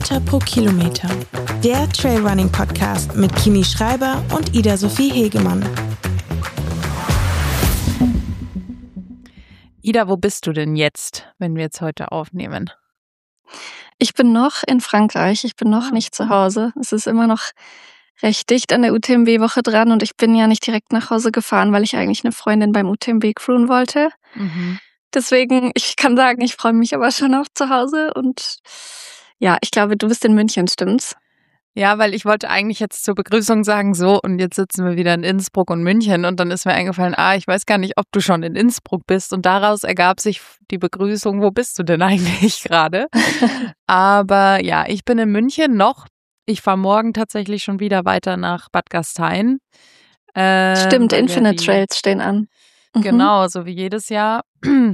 Höhenmeter pro Kilometer. Der Trailrunning-Podcast mit Kimi Schreiber und Ida-Sophie Hegemann. Ida, wo bist du denn jetzt, wenn wir jetzt heute aufnehmen? Ich bin noch in Frankreich, ich bin noch nicht zu Hause. Es ist immer noch recht dicht an der UTMB-Woche dran und ich bin ja nicht direkt nach Hause gefahren, weil ich eigentlich eine Freundin beim UTMB crewen wollte. Deswegen, ich kann sagen, ich freue mich aber schon auf zu Hause und ja, ich glaube, du bist in München, stimmt's? Ja, weil ich wollte eigentlich jetzt zur Begrüßung sagen, so, und jetzt sitzen wir wieder in Innsbruck und München und dann ist mir eingefallen, ich weiß gar nicht, ob du schon in Innsbruck bist und daraus ergab sich die Begrüßung, wo bist du denn eigentlich gerade? Aber ja, ich bin in München noch. Ich fahre morgen tatsächlich schon wieder weiter nach Bad Gastein. Stimmt, Infinite Trails stehen an. Genau, so wie jedes Jahr.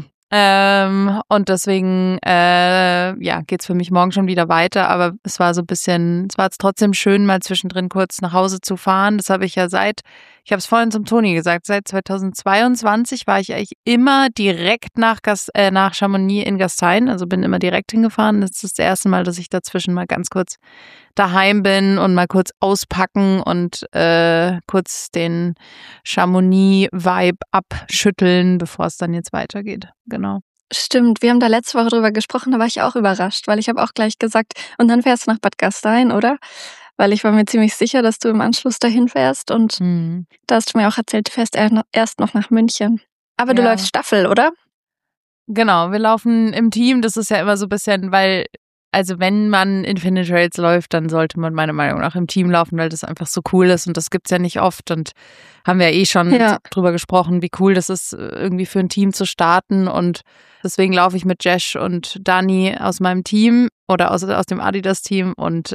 Und deswegen geht's für mich morgen schon wieder weiter, aber es war jetzt trotzdem schön, mal zwischendrin kurz nach Hause zu fahren. Das habe ich ja ich habe es vorhin zum Toni gesagt, seit 2022 war ich eigentlich immer direkt nach Chamonix in Gastein, also bin immer direkt hingefahren. Das ist das erste Mal, dass ich dazwischen mal ganz kurz daheim bin und mal kurz auspacken und kurz den Chamonix-Vibe abschütteln, bevor es dann jetzt weitergeht. Genau. Stimmt, wir haben da letzte Woche drüber gesprochen, da war ich auch überrascht, weil ich habe auch gleich gesagt, und dann fährst du nach Bad Gastein, oder? Weil ich war mir ziemlich sicher, dass du im Anschluss dahin fährst und da hast du mir auch erzählt, du fährst erst noch nach München. Aber du läufst Staffel, oder? Genau, wir laufen im Team, das ist ja immer so ein bisschen, also wenn man Infinite Trails läuft, dann sollte man meiner Meinung nach im Team laufen, weil das einfach so cool ist und das gibt's ja nicht oft und haben wir ja schon drüber gesprochen, wie cool das ist, irgendwie für ein Team zu starten und deswegen laufe ich mit Jesh und Dani aus meinem Team oder aus dem Adidas-Team und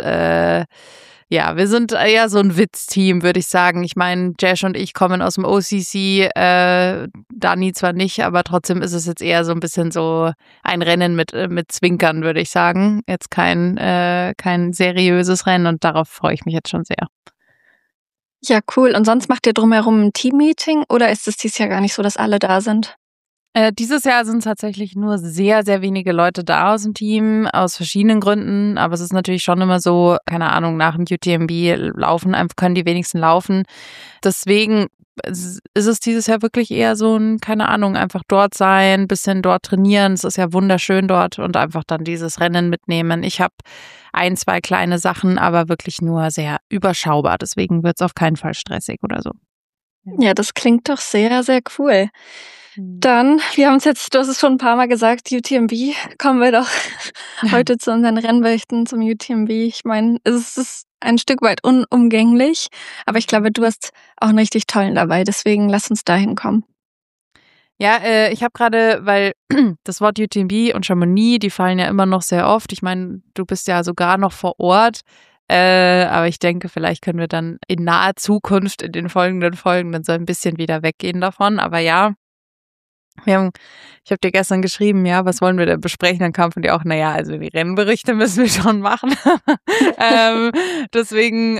wir sind eher so ein Witz-Team, würde ich sagen. Ich meine, Jesh und ich kommen aus dem OCC, Dani zwar nicht, aber trotzdem ist es jetzt eher so ein bisschen so ein Rennen mit Zwinkern, würde ich sagen. Jetzt kein seriöses Rennen und darauf freue ich mich jetzt schon sehr. Ja, cool. Und sonst macht ihr drumherum ein Team-Meeting oder ist es dieses Jahr gar nicht so, dass alle da sind? Dieses Jahr sind tatsächlich nur sehr, sehr wenige Leute da aus dem Team, aus verschiedenen Gründen. Aber es ist natürlich schon immer so, keine Ahnung, nach dem UTMB können die wenigsten laufen. Deswegen ist es dieses Jahr wirklich eher so ein, keine Ahnung, einfach dort sein, bisschen dort trainieren. Es ist ja wunderschön dort und einfach dann dieses Rennen mitnehmen. Ich habe 1, 2 kleine Sachen, aber wirklich nur sehr überschaubar. Deswegen wird es auf keinen Fall stressig oder so. Ja, das klingt doch sehr, sehr cool. Dann, du hast es schon ein paar Mal gesagt, UTMB, kommen wir doch heute zu unseren Rennberichten zum UTMB. Ich meine, es ist ein Stück weit unumgänglich, aber ich glaube, du hast auch einen richtig tollen dabei, deswegen lass uns dahin kommen. Ja, ich habe gerade, weil das Wort UTMB und Chamonix, die fallen ja immer noch sehr oft. Ich meine, du bist ja sogar noch vor Ort. Aber ich denke, vielleicht können wir dann in naher Zukunft in den folgenden Folgen dann so ein bisschen wieder weggehen davon. Aber ja, ich habe dir gestern geschrieben, ja, was wollen wir denn besprechen? Dann kam von dir auch, also die Rennberichte müssen wir schon machen. Deswegen,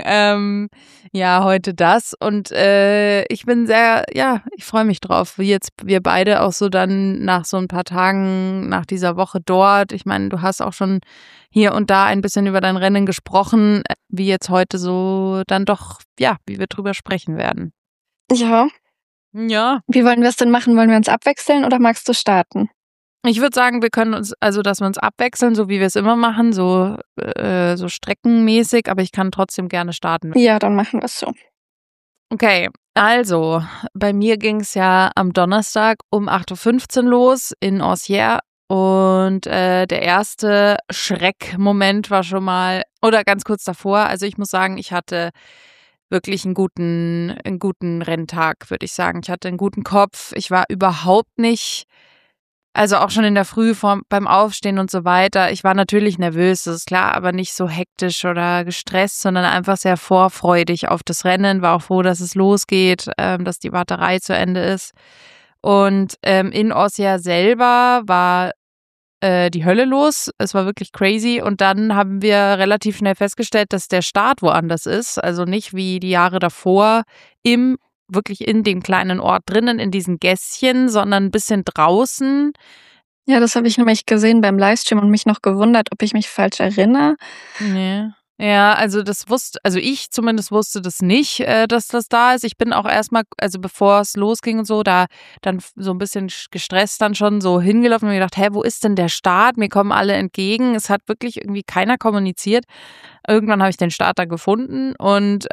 heute das. Und ich bin ich freue mich drauf, wie jetzt wir beide auch so dann nach so ein paar Tagen, nach dieser Woche dort. Ich meine, du hast auch schon hier und da ein bisschen über dein Rennen gesprochen, wie jetzt heute so dann doch, wie wir drüber sprechen werden. Ja. Ja. Wie wollen wir es denn machen? Wollen wir uns abwechseln oder magst du starten? Ich würde sagen, wir können uns, dass wir uns abwechseln, so wie wir es immer machen, so streckenmäßig, aber ich kann trotzdem gerne starten. Ja, dann machen wir es so. Okay, also bei mir ging es ja am Donnerstag um 8:15 Uhr los in Ancières und der erste Schreckmoment war schon mal, oder ganz kurz davor, also ich muss sagen, ich hatte wirklich einen guten Renntag, würde ich sagen. Ich hatte einen guten Kopf. Ich war überhaupt nicht, also auch schon in der Früh beim Aufstehen und so weiter. Ich war natürlich nervös, das ist klar, aber nicht so hektisch oder gestresst, sondern einfach sehr vorfreudig auf das Rennen. War auch froh, dass es losgeht, dass die Warterei zu Ende ist. Und in Ancières selber war die Hölle los. Es war wirklich crazy. Und dann haben wir relativ schnell festgestellt, dass der Start woanders ist. Also nicht wie die Jahre davor wirklich in dem kleinen Ort drinnen, in diesen Gässchen, sondern ein bisschen draußen Ja, das habe ich nämlich gesehen beim Livestream und mich noch gewundert, ob ich mich falsch erinnere. Nee. Ja, also ich zumindest wusste das nicht, dass das da ist. Ich bin auch erstmal, also bevor es losging und so, da dann so ein bisschen gestresst dann schon so hingelaufen und mir gedacht, wo ist denn der Start? Mir kommen alle entgegen. Es hat wirklich irgendwie keiner kommuniziert. Irgendwann habe ich den Start da gefunden und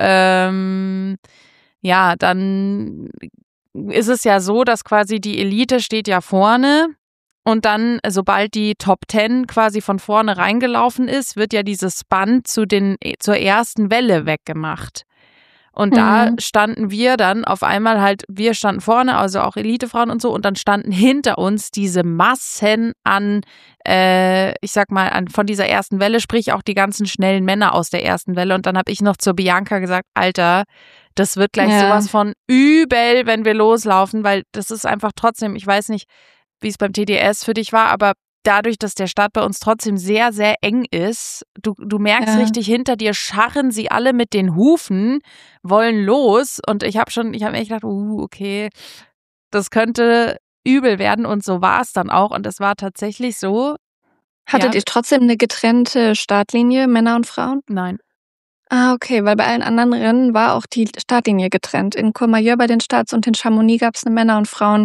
ja, dann ist es ja so, dass quasi die Elite steht ja vorne. Und dann, sobald die Top 10 quasi von vorne reingelaufen ist, wird ja dieses Band zur ersten Welle weggemacht. Und da standen wir dann auf einmal halt, wir standen vorne, also auch Elitefrauen und so, und dann standen hinter uns diese Massen an, ich sag mal, von dieser ersten Welle, sprich auch die ganzen schnellen Männer aus der ersten Welle. Und dann habe ich noch zur Bianca gesagt, Alter, das wird gleich sowas von übel, wenn wir loslaufen, weil das ist einfach trotzdem, ich weiß nicht, wie es beim TDS für dich war, aber dadurch, dass der Start bei uns trotzdem sehr, sehr eng ist, du merkst richtig, hinter dir scharren sie alle mit den Hufen, wollen los und ich habe mir echt gedacht, okay, das könnte übel werden und so war es dann auch und es war tatsächlich so. Hattet ihr trotzdem eine getrennte Startlinie, Männer und Frauen? Nein. Ah, okay, weil bei allen anderen Rennen war auch die Startlinie getrennt. In Courmayeur bei den Starts und in Chamonix gab es eine Männer- und Frauenlinie,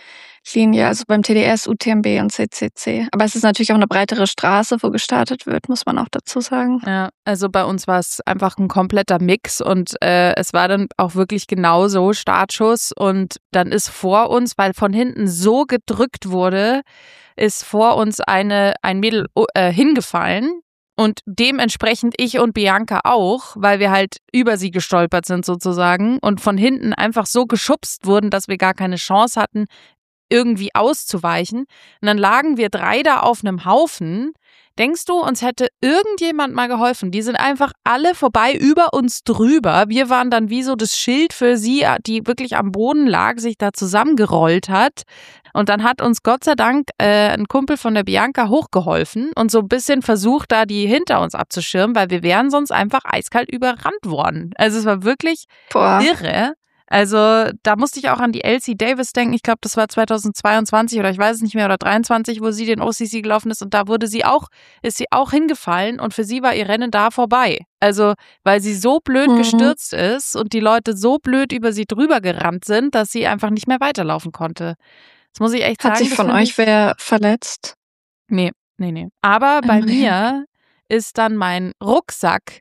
also beim TDS, UTMB und CCC. Aber es ist natürlich auch eine breitere Straße, wo gestartet wird, muss man auch dazu sagen. Ja, also bei uns war es einfach ein kompletter Mix und es war dann auch wirklich genauso Startschuss und dann ist vor uns, weil von hinten so gedrückt wurde, ist vor uns ein Mädel hingefallen. Und dementsprechend ich und Bianca auch, weil wir halt über sie gestolpert sind sozusagen und von hinten einfach so geschubst wurden, dass wir gar keine Chance hatten, irgendwie auszuweichen. Und dann lagen wir 3 da auf einem Haufen. Denkst du, uns hätte irgendjemand mal geholfen? Die sind einfach alle vorbei über uns drüber. Wir waren dann wie so das Schild für sie, die wirklich am Boden lag, sich da zusammengerollt hat. Und dann hat uns Gott sei Dank ein Kumpel von der Bianca hochgeholfen und so ein bisschen versucht, da die hinter uns abzuschirmen, weil wir wären sonst einfach eiskalt überrannt worden. Also es war wirklich irre. Also da musste ich auch an die Elsie Davis denken. Ich glaube, das war 2022 oder ich weiß es nicht mehr, oder 23, wo sie den OCC gelaufen ist und da ist sie auch hingefallen und für sie war ihr Rennen da vorbei. Also weil sie so blöd gestürzt ist und die Leute so blöd über sie drüber gerannt sind, dass sie einfach nicht mehr weiterlaufen konnte. Das muss ich echt sagen. Hat sich von euch wer verletzt? Nee. Aber bei mir ist dann mein Rucksack,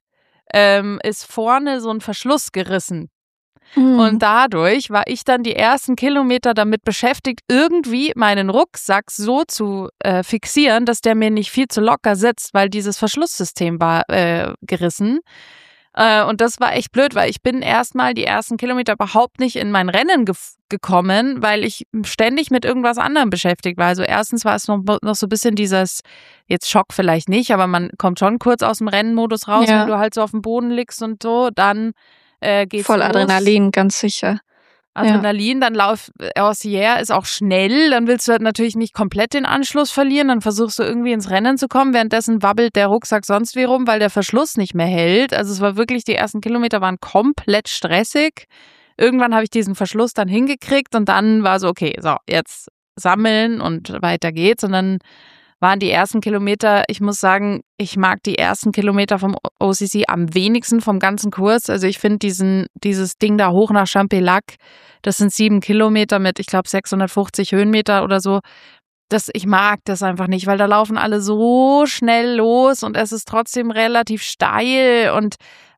ist vorne so ein Verschluss gerissen. Und dadurch war ich dann die ersten Kilometer damit beschäftigt, irgendwie meinen Rucksack so zu fixieren, dass der mir nicht viel zu locker sitzt, weil dieses Verschlusssystem war gerissen. Und das war echt blöd, weil ich bin erstmal die ersten Kilometer überhaupt nicht in mein Rennen gekommen, weil ich ständig mit irgendwas anderem beschäftigt war. Also erstens war es noch so ein bisschen dieses, jetzt Schock vielleicht nicht, aber man kommt schon kurz aus dem Rennmodus raus, wenn du halt so auf dem Boden liegst und so, dann geht's voll los. Adrenalin, ganz sicher. Adrenalin, dann Orsières ist auch schnell, dann willst du halt natürlich nicht komplett den Anschluss verlieren, dann versuchst du irgendwie ins Rennen zu kommen, währenddessen wabbelt der Rucksack sonst wie rum, weil der Verschluss nicht mehr hält. Also es war wirklich, die ersten Kilometer waren komplett stressig. Irgendwann habe ich diesen Verschluss dann hingekriegt und dann war so, okay, so, jetzt sammeln und weiter geht's und dann waren die ersten Kilometer, ich muss sagen, ich mag die ersten Kilometer vom OCC am wenigsten vom ganzen Kurs. Also ich finde dieses Ding da hoch nach Champelac, das sind 7 Kilometer mit, ich glaube, 650 Höhenmeter oder so. Ich mag das einfach nicht, weil da laufen alle so schnell los und es ist trotzdem relativ steil und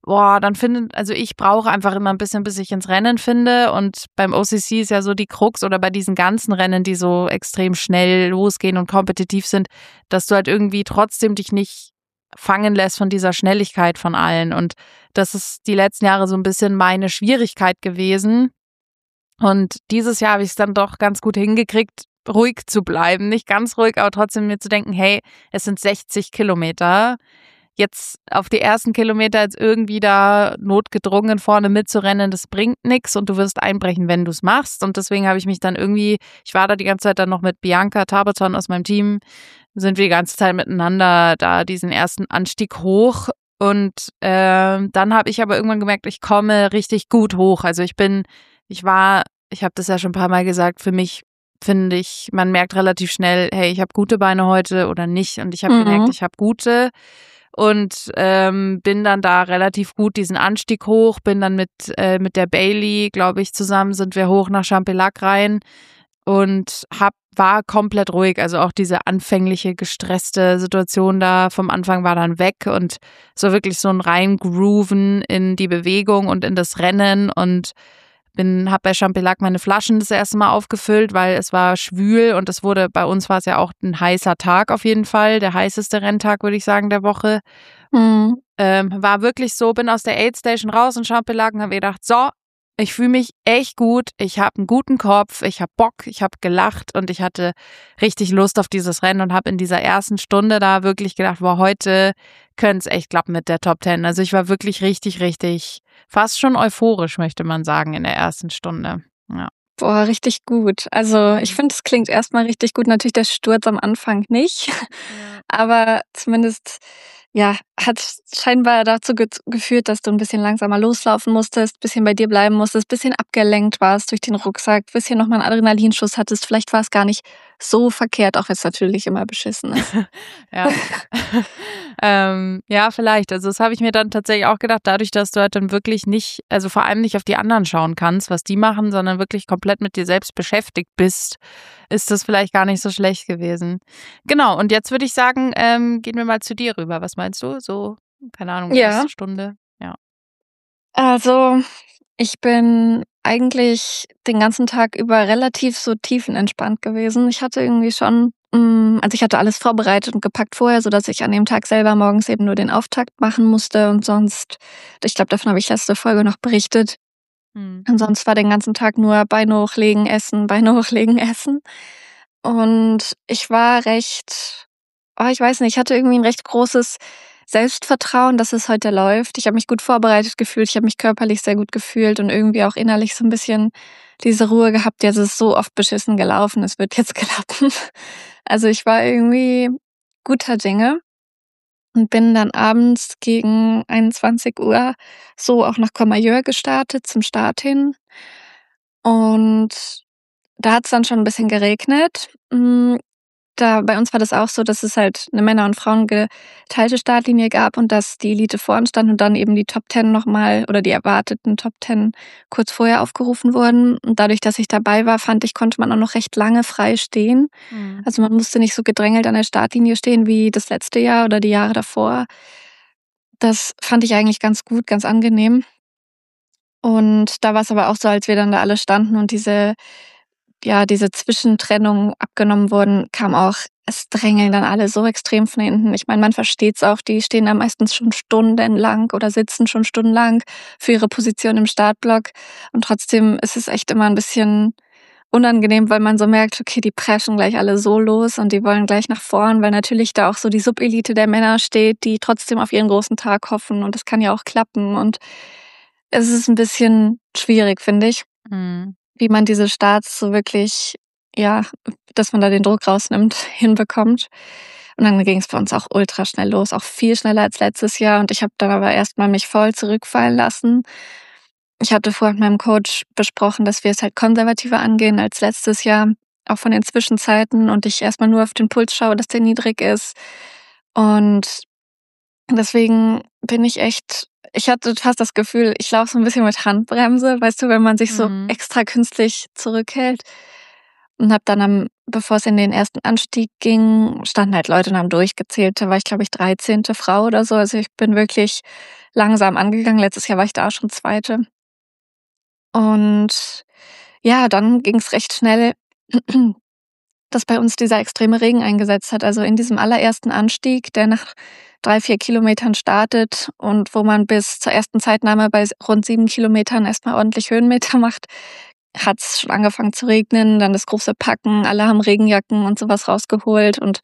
also ich brauche einfach immer ein bisschen, bis ich ins Rennen finde und beim OCC ist ja so die Krux oder bei diesen ganzen Rennen, die so extrem schnell losgehen und kompetitiv sind, dass du halt irgendwie trotzdem dich nicht fangen lässt von dieser Schnelligkeit von allen und das ist die letzten Jahre so ein bisschen meine Schwierigkeit gewesen und dieses Jahr habe ich es dann doch ganz gut hingekriegt, ruhig zu bleiben, nicht ganz ruhig, aber trotzdem mir zu denken, hey, es sind 60 Kilometer, jetzt auf die ersten Kilometer jetzt irgendwie da notgedrungen vorne mitzurennen, das bringt nichts und du wirst einbrechen, wenn du es machst. Und deswegen habe ich mich dann irgendwie, ich war da die ganze Zeit dann noch mit Bianca Tabaton aus meinem Team, sind wir die ganze Zeit miteinander da diesen ersten Anstieg hoch. Und dann habe ich aber irgendwann gemerkt, ich komme richtig gut hoch. Also ich habe das ja schon ein paar Mal gesagt, für mich finde ich, man merkt relativ schnell, hey, ich habe gute Beine heute oder nicht. Und ich habe gemerkt, ich habe gute. Und bin dann da relativ gut diesen Anstieg hoch, bin dann mit der Bailey, glaube ich, zusammen sind wir hoch nach Champelac rein und war komplett ruhig. Also auch diese anfängliche gestresste Situation da vom Anfang war dann weg und so wirklich so ein Reingrooven in die Bewegung und in das Rennen und habe bei Champelac meine Flaschen das erste Mal aufgefüllt, weil es war schwül und bei uns war es ja auch ein heißer Tag auf jeden Fall, der heißeste Renntag, würde ich sagen, der Woche. War wirklich so, bin aus der Aid Station raus in Champelac und habe mir gedacht, so, ich fühle mich echt gut, ich habe einen guten Kopf, ich habe Bock, ich habe gelacht und ich hatte richtig Lust auf dieses Rennen und habe in dieser ersten Stunde da wirklich gedacht, boah, heute könnte es echt klappen mit der Top 10. Also ich war wirklich richtig, richtig, fast schon euphorisch, möchte man sagen, in der ersten Stunde. Ja. Boah, richtig gut. Also ich finde, es klingt erstmal richtig gut. Natürlich der Sturz am Anfang nicht, aber zumindest hat scheinbar dazu geführt, dass du ein bisschen langsamer loslaufen musstest, bisschen bei dir bleiben musstest, bisschen abgelenkt warst durch den Rucksack, bisschen nochmal einen Adrenalinschuss hattest. Vielleicht war es gar nicht so verkehrt, auch wenn es natürlich immer beschissen ist. Ja. Ja, vielleicht. Also das habe ich mir dann tatsächlich auch gedacht, dadurch, dass du halt dann wirklich nicht, also vor allem nicht auf die anderen schauen kannst, was die machen, sondern wirklich komplett mit dir selbst beschäftigt bist, ist das vielleicht gar nicht so schlecht gewesen. Genau, und jetzt würde ich sagen, gehen wir mal zu dir rüber. Was meinst du? So, keine Ahnung, erste Stunde. Ja. Also, ich bin eigentlich den ganzen Tag über relativ so tiefenentspannt gewesen. Ich hatte irgendwie schon also ich hatte alles vorbereitet und gepackt vorher, sodass ich an dem Tag selber morgens eben nur den Auftakt machen musste und sonst, ich glaube, davon habe ich letzte Folge noch berichtet. Und sonst war den ganzen Tag nur Beine hochlegen, essen, Beine hochlegen, essen. Und ich war ich weiß nicht, ich hatte irgendwie ein recht großes Selbstvertrauen, dass es heute läuft. Ich habe mich gut vorbereitet gefühlt, ich habe mich körperlich sehr gut gefühlt und irgendwie auch innerlich so ein bisschen diese Ruhe gehabt, jetzt ist so oft beschissen gelaufen, es wird jetzt klappen. Also, ich war irgendwie guter Dinge und bin dann abends gegen 21 Uhr so auch nach Courmayeur gestartet zum Start hin. Und da hat's dann schon ein bisschen geregnet. Da bei uns war das auch so, dass es halt eine Männer und Frauen geteilte Startlinie gab und dass die Elite vorn stand und dann eben die Top 10 noch mal oder die erwarteten Top 10 kurz vorher aufgerufen wurden. Und dadurch, dass ich dabei war, fand ich, konnte man auch noch recht lange frei stehen. Also, man musste nicht so gedrängelt an der Startlinie stehen wie das letzte Jahr oder die Jahre davor. Das fand ich eigentlich ganz gut, ganz angenehm. Und da war's aber auch so, als wir dann da alle standen und diese Zwischentrennungen abgenommen wurden, kam auch, es drängeln dann alle so extrem von hinten. Ich meine, man versteht's auch, die stehen da meistens schon stundenlang oder sitzen schon stundenlang für ihre Position im Startblock. Und trotzdem ist es echt immer ein bisschen unangenehm, weil man so merkt, okay, die preschen gleich alle so los und die wollen gleich nach vorn, weil natürlich da auch so die Subelite der Männer steht, die trotzdem auf ihren großen Tag hoffen und das kann ja auch klappen. Und es ist ein bisschen schwierig, finde ich, wie man diese Starts so wirklich, dass man da den Druck rausnimmt, hinbekommt. Und dann ging es bei uns auch ultra schnell los, auch viel schneller als letztes Jahr. Und ich habe dann aber erst mal mich voll zurückfallen lassen. Ich hatte vorher mit meinem Coach besprochen, dass wir es halt konservativer angehen als letztes Jahr, auch von den Zwischenzeiten und ich erst mal nur auf den Puls schaue, dass der niedrig ist. Und deswegen bin ich hatte fast das Gefühl, ich laufe so ein bisschen mit Handbremse, weißt du, wenn man sich so extra künstlich zurückhält. Und habe dann bevor es in den ersten Anstieg ging, standen halt Leute und haben durchgezählt. Da war ich, glaube ich, 13. Frau oder so. Also, ich bin wirklich langsam angegangen. Letztes Jahr war ich da auch schon Zweite. Und ja, dann ging's recht schnell, dass bei uns dieser extreme Regen eingesetzt hat. Also, in diesem allerersten Anstieg, der nach 3, 4 Kilometern startet und wo man bis zur ersten Zeitnahme bei rund 7 Kilometern erst mal ordentlich Höhenmeter macht, hat's schon angefangen zu regnen, dann das große Packen, alle haben Regenjacken und so was rausgeholt und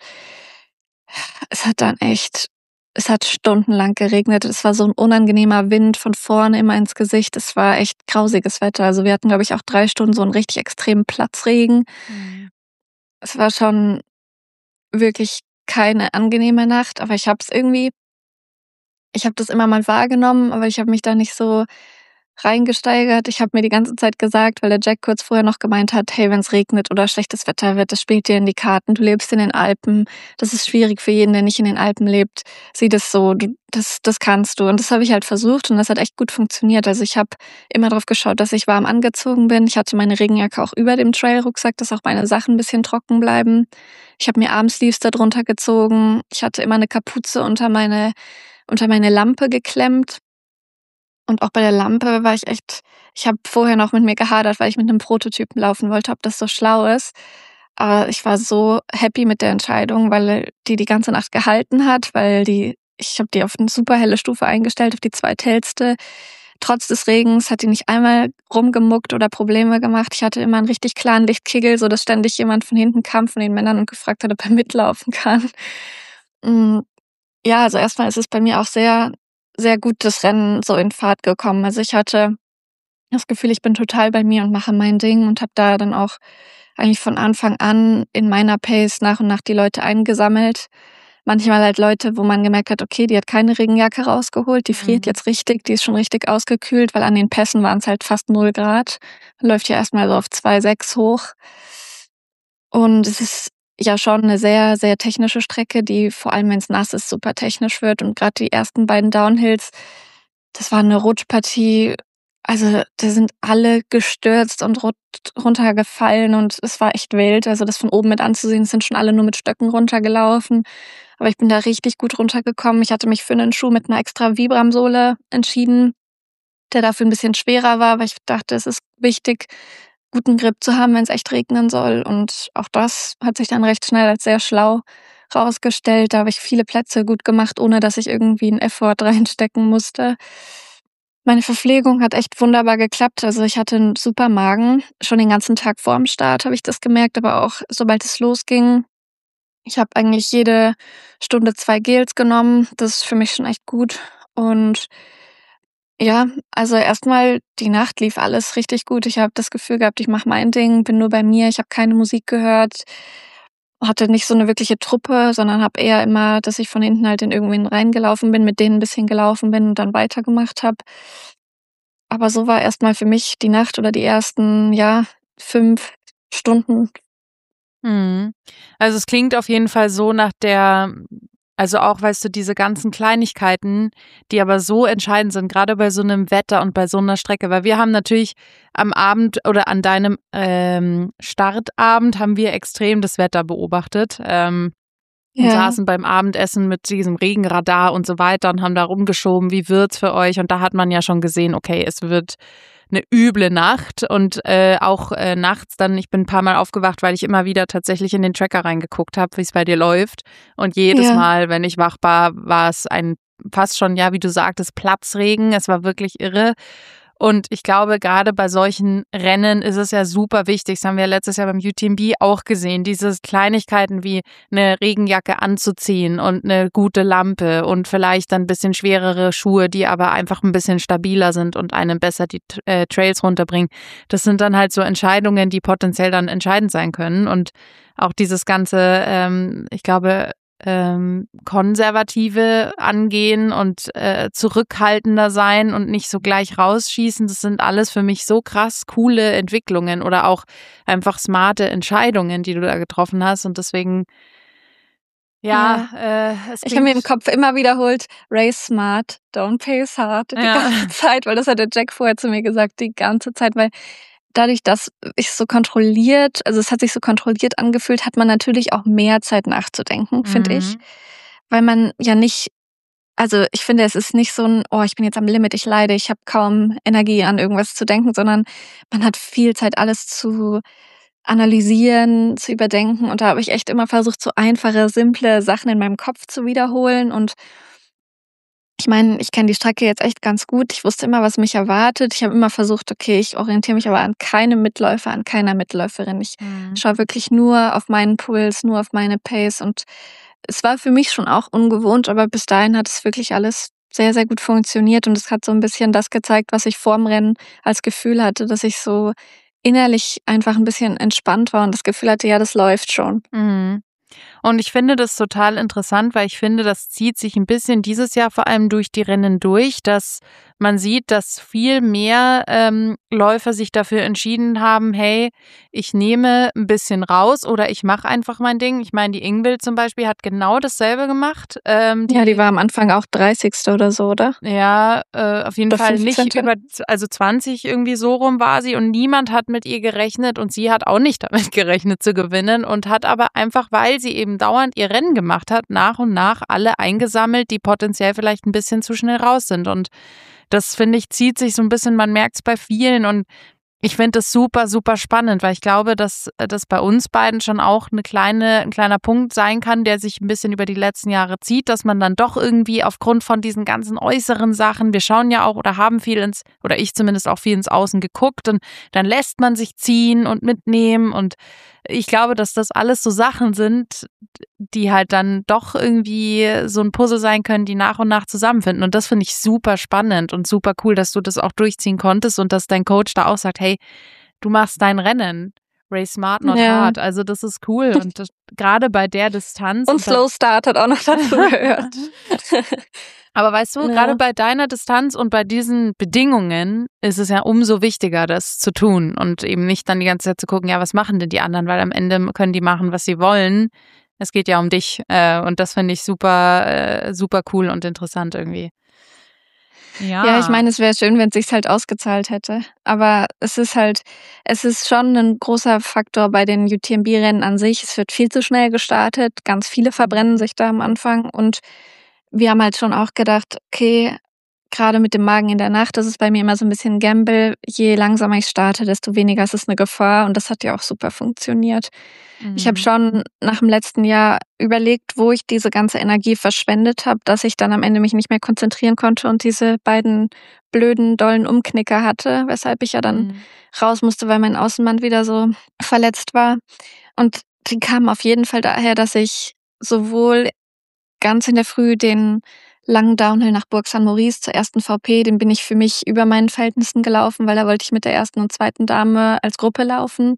es hat stundenlang geregnet. Es war so 'n unangenehmer Wind von vorne immer ins Gesicht. Es war echt grausiges Wetter. Also, wir hatten, glaube ich, auch 3 Stunden so 'n richtig extremen Platzregen. Es war schon wirklich keine angenehme Nacht, aber ich habe das immer mal wahrgenommen, aber ich habe mich da nicht so reingesteigert. Ich habe mir die ganze Zeit gesagt, weil der Jack kurz vorher noch gemeint hat, hey, wenn es regnet oder schlechtes Wetter wird, das spielt dir in die Karten. Du lebst in den Alpen. Das ist schwierig für jeden, der nicht in den Alpen lebt. Sieh das so, das kannst du. Und das habe ich halt versucht und das hat echt gut funktioniert. Also ich habe immer darauf geschaut, dass ich warm angezogen bin. Ich hatte meine Regenjacke auch über dem Trailrucksack, dass auch meine Sachen ein bisschen trocken bleiben. Ich habe mir Armsleeves da drunter gezogen. Ich hatte immer eine Kapuze unter meine Lampe geklemmt. Und auch bei der Lampe war ich habe vorher noch mit mir gehadert, weil ich mit einem Prototypen laufen wollte, ob das so schlau ist. Aber ich war so happy mit der Entscheidung, weil die ganze Nacht gehalten hat, ich habe die auf eine super helle Stufe eingestellt, auf die zweithellste. Trotz des Regens hat die nicht einmal rumgemuckt oder Probleme gemacht. Ich hatte immer einen richtig klaren Lichtkegel, so dass ständig jemand von hinten kam von den Männern und gefragt hat, ob er mitlaufen kann. Ja, also erstmal ist es bei mir auch sehr, sehr gut das Rennen so in Fahrt gekommen. Also ich hatte das Gefühl, ich bin total bei mir und mache mein Ding und habe da dann auch eigentlich von Anfang an in meiner Pace nach und nach die Leute eingesammelt. Manchmal halt Leute, wo man gemerkt hat, okay, die hat keine Regenjacke rausgeholt, die friert jetzt richtig, die ist schon richtig ausgekühlt, weil an den Pässen waren es halt fast 0 Grad. Man läuft ja erstmal so auf 2,6 hoch. Und es ist ja schon eine sehr, sehr technische Strecke, die vor allem, wenn es nass ist, super technisch wird. Und gerade die ersten beiden Downhills, das war eine Rutschpartie. Also da sind alle gestürzt und runtergefallen und es war echt wild. Also das von oben mit anzusehen, es sind schon alle nur mit Stöcken runtergelaufen. Aber ich bin da richtig gut runtergekommen. Ich hatte mich für einen Schuh mit einer extra Vibram-Sohle entschieden, der dafür ein bisschen schwerer war, weil ich dachte, es ist wichtig, guten Grip zu haben, wenn es echt regnen soll. Und auch das hat sich dann recht schnell als sehr schlau rausgestellt. Da habe ich viele Plätze gut gemacht, ohne dass ich irgendwie einen Effort reinstecken musste. Meine Verpflegung hat echt wunderbar geklappt. Also ich hatte einen super Magen. Schon den ganzen Tag vorm Start habe ich das gemerkt, aber auch sobald es losging. Ich habe eigentlich jede Stunde 2 Gels genommen. Das ist für mich schon echt gut. Und ja, also erstmal die Nacht lief alles richtig gut. Ich habe das Gefühl gehabt, ich mache mein Ding, bin nur bei mir. Ich habe keine Musik gehört, hatte nicht so eine wirkliche Truppe, sondern habe eher immer, dass ich von hinten halt in irgendwen reingelaufen bin, mit denen ein bisschen gelaufen bin und dann weitergemacht habe. Aber so war erstmal für mich die Nacht oder die ersten, 5 Stunden. Mhm. Also es klingt auf jeden Fall so also auch, weißt du, diese ganzen Kleinigkeiten, die aber so entscheidend sind, gerade bei so einem Wetter und bei so einer Strecke, weil wir haben natürlich am Abend oder an deinem Startabend haben wir extrem das Wetter beobachtet. Und saßen beim Abendessen mit diesem Regenradar und so weiter und haben da rumgeschoben, wie wird's für euch? Und da hat man ja schon gesehen, okay, es wird eine üble Nacht und auch nachts dann, ich bin ein paar Mal aufgewacht, weil ich immer wieder tatsächlich in den Tracker reingeguckt habe, wie es bei dir läuft. Und jedes Mal, wenn ich wach war es ein fast schon, ja, wie du sagtest, Platzregen. Es war wirklich irre. Und ich glaube, gerade bei solchen Rennen ist es ja super wichtig, das haben wir letztes Jahr beim UTMB auch gesehen, diese Kleinigkeiten wie eine Regenjacke anzuziehen und eine gute Lampe und vielleicht dann ein bisschen schwerere Schuhe, die aber einfach ein bisschen stabiler sind und einem besser die Trails runterbringen. Das sind dann halt so Entscheidungen, die potenziell dann entscheidend sein können. Und auch dieses ganze, ich glaube, konservative angehen und zurückhaltender sein und nicht so gleich rausschießen. Das sind alles für mich so krass coole Entwicklungen oder auch einfach smarte Entscheidungen, die du da getroffen hast. Und deswegen, ich habe mir im Kopf immer wiederholt, race smart, don't pace hard, die ganze Zeit, weil das hat der Jack vorher zu mir gesagt, die ganze Zeit, weil dadurch, dass es hat sich so kontrolliert angefühlt, hat man natürlich auch mehr Zeit nachzudenken, finde ich. Weil man ja nicht, also ich finde, es ist nicht so ein, oh, ich bin jetzt am Limit, ich leide, ich habe kaum Energie an irgendwas zu denken, sondern man hat viel Zeit, alles zu analysieren, zu überdenken. Und da habe ich echt immer versucht, so einfache, simple Sachen in meinem Kopf zu wiederholen. Und ich meine, ich kenne die Strecke jetzt echt ganz gut. Ich wusste immer, was mich erwartet. Ich habe immer versucht, okay, ich orientiere mich aber an keinem Mitläufer, an keiner Mitläuferin. Ich schaue wirklich nur auf meinen Puls, nur auf meine Pace. Und es war für mich schon auch ungewohnt, aber bis dahin hat es wirklich alles sehr, sehr gut funktioniert. Und es hat so ein bisschen das gezeigt, was ich vorm Rennen als Gefühl hatte, dass ich so innerlich einfach ein bisschen entspannt war und das Gefühl hatte, ja, das läuft schon. Und ich finde das total interessant, weil ich finde, das zieht sich ein bisschen dieses Jahr vor allem durch die Rennen durch, dass man sieht, dass viel mehr Läufer sich dafür entschieden haben, hey, ich nehme ein bisschen raus oder ich mache einfach mein Ding. Ich meine, die Ingvild zum Beispiel hat genau dasselbe gemacht. Die war am Anfang auch 30. oder so, oder? Ja, auf jeden Oder Fall nicht 15.. also 20 irgendwie so rum war sie und niemand hat mit ihr gerechnet und sie hat auch nicht damit gerechnet zu gewinnen und hat aber einfach, weil sie eben dauernd ihr Rennen gemacht hat, nach und nach alle eingesammelt, die potenziell vielleicht ein bisschen zu schnell raus sind und das, finde ich, zieht sich so ein bisschen, man merkt es bei vielen und ich finde das super, super spannend, weil ich glaube, dass das bei uns beiden schon auch ein kleiner Punkt sein kann, der sich ein bisschen über die letzten Jahre zieht, dass man dann doch irgendwie aufgrund von diesen ganzen äußeren Sachen, wir schauen ja auch oder haben viel oder ich zumindest auch viel ins Außen geguckt und dann lässt man sich ziehen und mitnehmen und ich glaube, dass das alles so Sachen sind, die halt dann doch irgendwie so ein Puzzle sein können, die nach und nach zusammenfinden. Und das finde ich super spannend und super cool, dass du das auch durchziehen konntest und dass dein Coach da auch sagt, hey, du machst dein Rennen. Race smart, not hard. Also das ist cool. Und gerade bei der Distanz. Und Slow Start hat auch noch dazu gehört. Aber weißt du, gerade bei deiner Distanz und bei diesen Bedingungen ist es ja umso wichtiger, das zu tun und eben nicht dann die ganze Zeit zu gucken, ja, was machen denn die anderen, weil am Ende können die machen, was sie wollen. Es geht ja um dich und das finde ich super, super cool und interessant irgendwie. Ja, ich meine, es wäre schön, wenn es sich halt ausgezahlt hätte. Aber es ist schon ein großer Faktor bei den UTMB-Rennen an sich. Es wird viel zu schnell gestartet. Ganz viele verbrennen sich da am Anfang und wir haben halt schon auch gedacht, okay, gerade mit dem Magen in der Nacht, das ist bei mir immer so ein bisschen Gamble. Je langsamer ich starte, desto weniger ist es eine Gefahr. Und das hat ja auch super funktioniert. Ich habe schon nach dem letzten Jahr überlegt, wo ich diese ganze Energie verschwendet habe, dass ich dann am Ende mich nicht mehr konzentrieren konnte und diese beiden blöden, dollen Umknicker hatte, weshalb ich ja dann raus musste, weil mein Außenband wieder so verletzt war. Und die kamen auf jeden Fall daher, dass ich sowohl ganz in der Früh den langen Downhill nach Burg St. Maurice zur ersten VP, den bin ich für mich über meinen Verhältnissen gelaufen, weil da wollte ich mit der ersten und zweiten Dame als Gruppe laufen.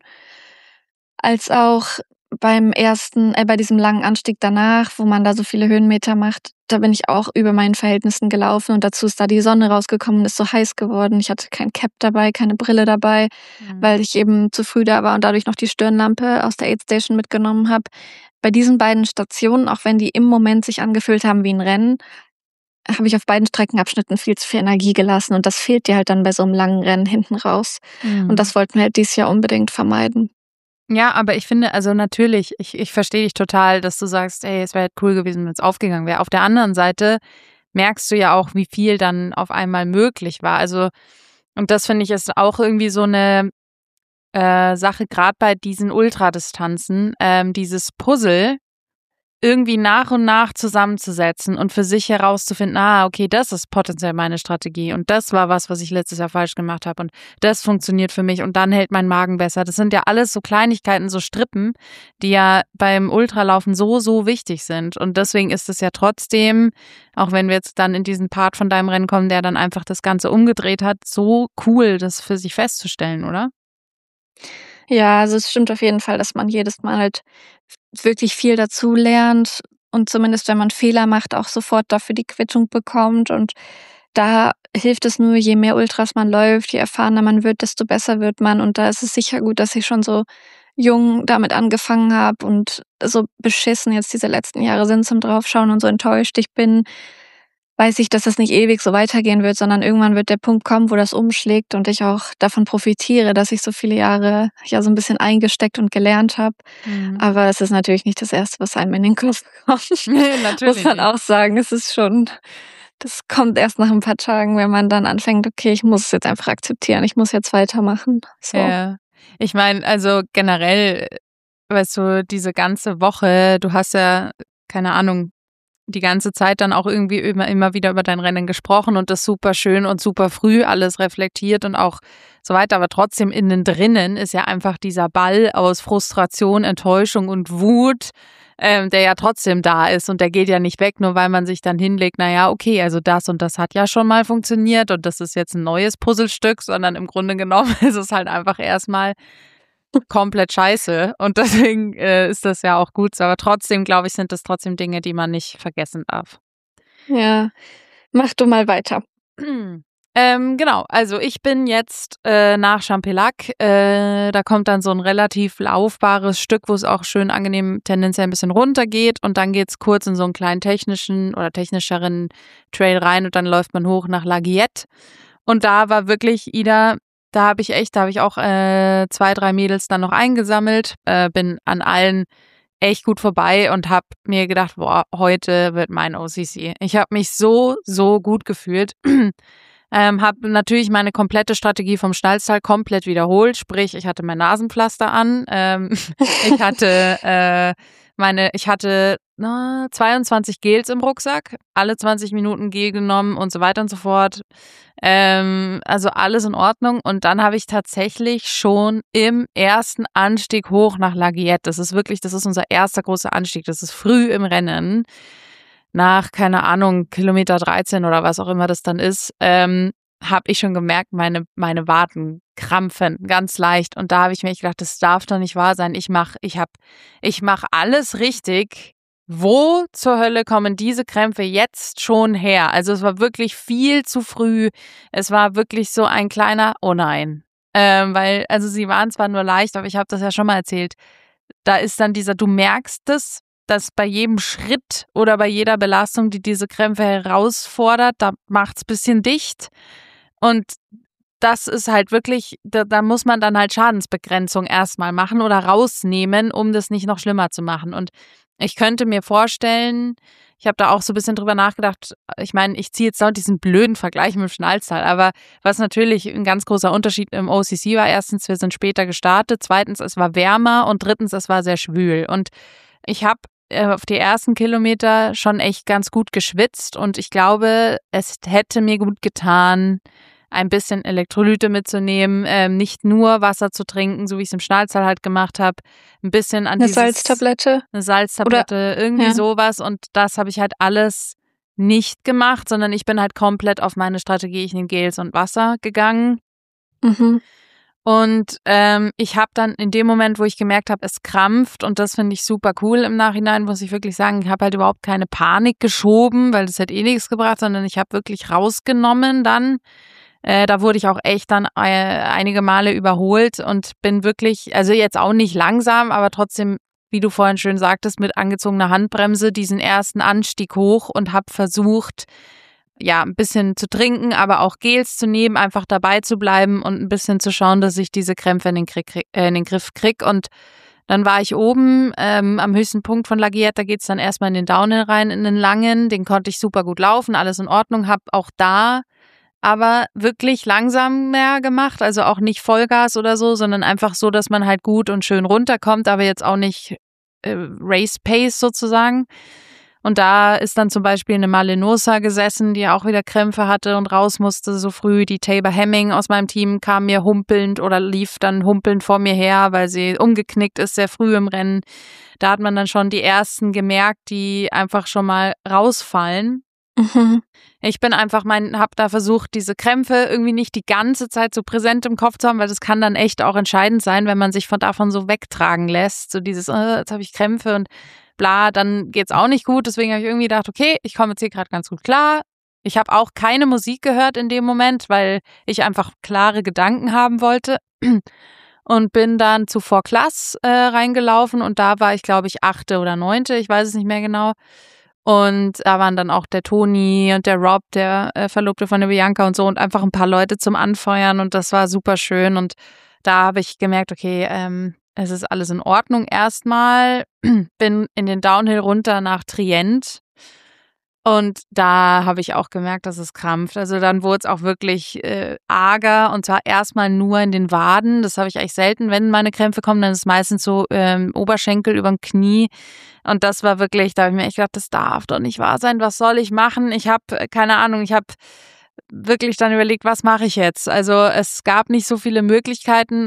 Als auch bei diesem langen Anstieg danach, wo man da so viele Höhenmeter macht, da bin ich auch über meinen Verhältnissen gelaufen und dazu ist da die Sonne rausgekommen und ist so heiß geworden. Ich hatte kein Cap dabei, keine Brille dabei, weil ich eben zu früh da war und dadurch noch die Stirnlampe aus der Aid Station mitgenommen habe. Bei diesen beiden Stationen, auch wenn die im Moment sich angefühlt haben wie ein Rennen, habe ich auf beiden Streckenabschnitten viel zu viel Energie gelassen und das fehlt dir halt dann bei so einem langen Rennen hinten raus. Und das wollten wir halt dieses Jahr unbedingt vermeiden. Ja, aber ich finde, also natürlich, ich verstehe dich total, dass du sagst, ey, es wäre halt cool gewesen, wenn es aufgegangen wäre. Auf der anderen Seite merkst du ja auch, wie viel dann auf einmal möglich war. Also, und das finde ich ist auch irgendwie so eine Sache, gerade bei diesen Ultradistanzen, dieses Puzzle irgendwie nach und nach zusammenzusetzen und für sich herauszufinden, okay, das ist potenziell meine Strategie und das war was ich letztes Jahr falsch gemacht habe und das funktioniert für mich und dann hält mein Magen besser. Das sind ja alles so Kleinigkeiten, so Strippen, die ja beim Ultralaufen so, so wichtig sind und deswegen ist es ja trotzdem, auch wenn wir jetzt dann in diesen Part von deinem Rennen kommen, der dann einfach das Ganze umgedreht hat, so cool, das für sich festzustellen, oder? Ja, also es stimmt auf jeden Fall, dass man jedes Mal halt wirklich viel dazu lernt und zumindest wenn man Fehler macht, auch sofort dafür die Quittung bekommt. Und da hilft es nur, je mehr Ultras man läuft, je erfahrener man wird, desto besser wird man. Und da ist es sicher gut, dass ich schon so jung damit angefangen habe und so beschissen jetzt diese letzten Jahre sind zum Draufschauen und so enttäuscht ich bin, weiß ich, dass das nicht ewig so weitergehen wird, sondern irgendwann wird der Punkt kommen, wo das umschlägt und ich auch davon profitiere, dass ich so viele Jahre ja so ein bisschen eingesteckt und gelernt habe. Aber es ist natürlich nicht das Erste, was einem in den Kopf kommt. Natürlich. Muss man auch sagen, das kommt erst nach ein paar Tagen, wenn man dann anfängt, okay, ich muss es jetzt einfach akzeptieren, ich muss jetzt weitermachen. So. Ja. Ich meine, also generell, weißt du, diese ganze Woche, du hast ja, keine Ahnung, die ganze Zeit dann auch irgendwie immer wieder über dein Rennen gesprochen und das super schön und super früh alles reflektiert und auch so weiter. Aber trotzdem innen drinnen ist ja einfach dieser Ball aus Frustration, Enttäuschung und Wut, der ja trotzdem da ist und der geht ja nicht weg, nur weil man sich dann hinlegt, naja, okay, also das und das hat ja schon mal funktioniert und das ist jetzt ein neues Puzzlestück, sondern im Grunde genommen ist es halt einfach erstmal komplett scheiße und deswegen ist das ja auch gut so, aber trotzdem, glaube ich, sind das trotzdem Dinge, die man nicht vergessen darf. Ja, mach du mal weiter. Genau, also ich bin jetzt nach Champelac, da kommt dann so ein relativ laufbares Stück, wo es auch schön angenehm tendenziell ein bisschen runter geht und dann geht's kurz in so einen kleinen technischen oder technischeren Trail rein und dann läuft man hoch nach La Guillette und da war wirklich, Ida, da habe ich auch 2, 3 Mädels dann noch eingesammelt, bin an allen echt gut vorbei und habe mir gedacht, boah, heute wird mein OCC. Ich habe mich so gut gefühlt. Habe natürlich meine komplette Strategie vom Schnalztal komplett wiederholt, sprich, ich hatte mein Nasenpflaster an, ich hatte 22 Gels im Rucksack, alle 20 Minuten Gel genommen und so weiter und so fort. Also alles in Ordnung. Und dann habe ich tatsächlich schon im ersten Anstieg hoch nach La Guillette, das ist unser erster großer Anstieg, das ist früh im Rennen, nach, keine Ahnung, Kilometer 13 oder was auch immer das dann ist, habe ich schon gemerkt, meine Waden krampfen, ganz leicht. Und da habe ich mir gedacht, das darf doch nicht wahr sein. Ich mach alles richtig. Wo zur Hölle kommen diese Krämpfe jetzt schon her? Also es war wirklich viel zu früh. Es war wirklich so ein kleiner, oh nein. Weil, also sie waren zwar nur leicht, aber ich habe das ja schon mal erzählt. Da ist dann du merkst es, dass bei jedem Schritt oder bei jeder Belastung, die diese Krämpfe herausfordert, da macht's ein bisschen dicht. Und das ist halt wirklich, da muss man dann halt Schadensbegrenzung erstmal machen oder rausnehmen, um das nicht noch schlimmer zu machen. Und ich könnte mir vorstellen, ich habe da auch so ein bisschen drüber nachgedacht, ich meine, ich ziehe jetzt auch diesen blöden Vergleich mit dem Schnalztal, aber was natürlich ein ganz großer Unterschied im OCC war, erstens, wir sind später gestartet, zweitens, es war wärmer und drittens, es war sehr schwül. Und ich habe auf die ersten Kilometer schon echt ganz gut geschwitzt und ich glaube, es hätte mir gut getan, ein bisschen Elektrolyte mitzunehmen, nicht nur Wasser zu trinken, so wie ich es im Schnalztal halt gemacht habe, ein bisschen an eine Salztablette oder irgendwie sowas und das habe ich halt alles nicht gemacht, sondern ich bin halt komplett auf meine Strategie, ich nehme Gels und Wasser gegangen. Mhm. Und ich habe dann in dem Moment, wo ich gemerkt habe, es krampft und das finde ich super cool im Nachhinein, muss ich wirklich sagen, ich habe halt überhaupt keine Panik geschoben, weil das hat eh nichts gebracht, sondern ich habe wirklich rausgenommen dann. Da wurde ich auch echt dann einige Male überholt und bin wirklich, also jetzt auch nicht langsam, aber trotzdem, wie du vorhin schön sagtest, mit angezogener Handbremse diesen ersten Anstieg hoch und habe versucht, ja, ein bisschen zu trinken, aber auch Gels zu nehmen, einfach dabei zu bleiben und ein bisschen zu schauen, dass ich diese Krämpfe in den Griff krieg. Und dann war ich oben am höchsten Punkt von La Guillette, da geht's dann erstmal in den Downhill rein, in den langen, den konnte ich super gut laufen, alles in Ordnung, habe auch da aber wirklich langsam mehr gemacht, also auch nicht Vollgas oder so, sondern einfach so, dass man halt gut und schön runterkommt, aber jetzt auch nicht Race Pace sozusagen. Und da ist dann zum Beispiel eine Malenosa gesessen, die auch wieder Krämpfe hatte und raus musste so früh. Die Tabor Hemming aus meinem Team kam mir humpelnd oder lief dann humpelnd vor mir her, weil sie umgeknickt ist, sehr früh im Rennen. Da hat man dann schon die ersten gemerkt, die einfach schon mal rausfallen. Mhm. Ich bin einfach habe da versucht, diese Krämpfe irgendwie nicht die ganze Zeit so präsent im Kopf zu haben, weil das kann dann echt auch entscheidend sein, wenn man sich davon so wegtragen lässt. So dieses, jetzt habe ich Krämpfe und bla, dann geht's auch nicht gut. Deswegen habe ich irgendwie gedacht, okay, ich komme jetzt hier gerade ganz gut klar. Ich habe auch keine Musik gehört in dem Moment, weil ich einfach klare Gedanken haben wollte. Und bin dann zu Vorklass reingelaufen und da war ich, glaube ich, 8. oder 9., ich weiß es nicht mehr genau. Und da waren dann auch der Toni und der Rob, der Verlobte von der Bianca und so und einfach ein paar Leute zum Anfeuern und das war super schön und da habe ich gemerkt, okay, es ist alles in Ordnung erstmal, bin in den Downhill runter nach Trient und da habe ich auch gemerkt, dass es krampft. Also dann wurde es auch wirklich arger und zwar erstmal nur in den Waden. Das habe ich eigentlich selten, wenn meine Krämpfe kommen, dann ist es meistens so Oberschenkel überm Knie. Und das war wirklich, da habe ich mir echt gedacht, das darf doch nicht wahr sein. Was soll ich machen? Ich habe, keine Ahnung, ich habe wirklich dann überlegt, was mache ich jetzt? Also es gab nicht so viele Möglichkeiten.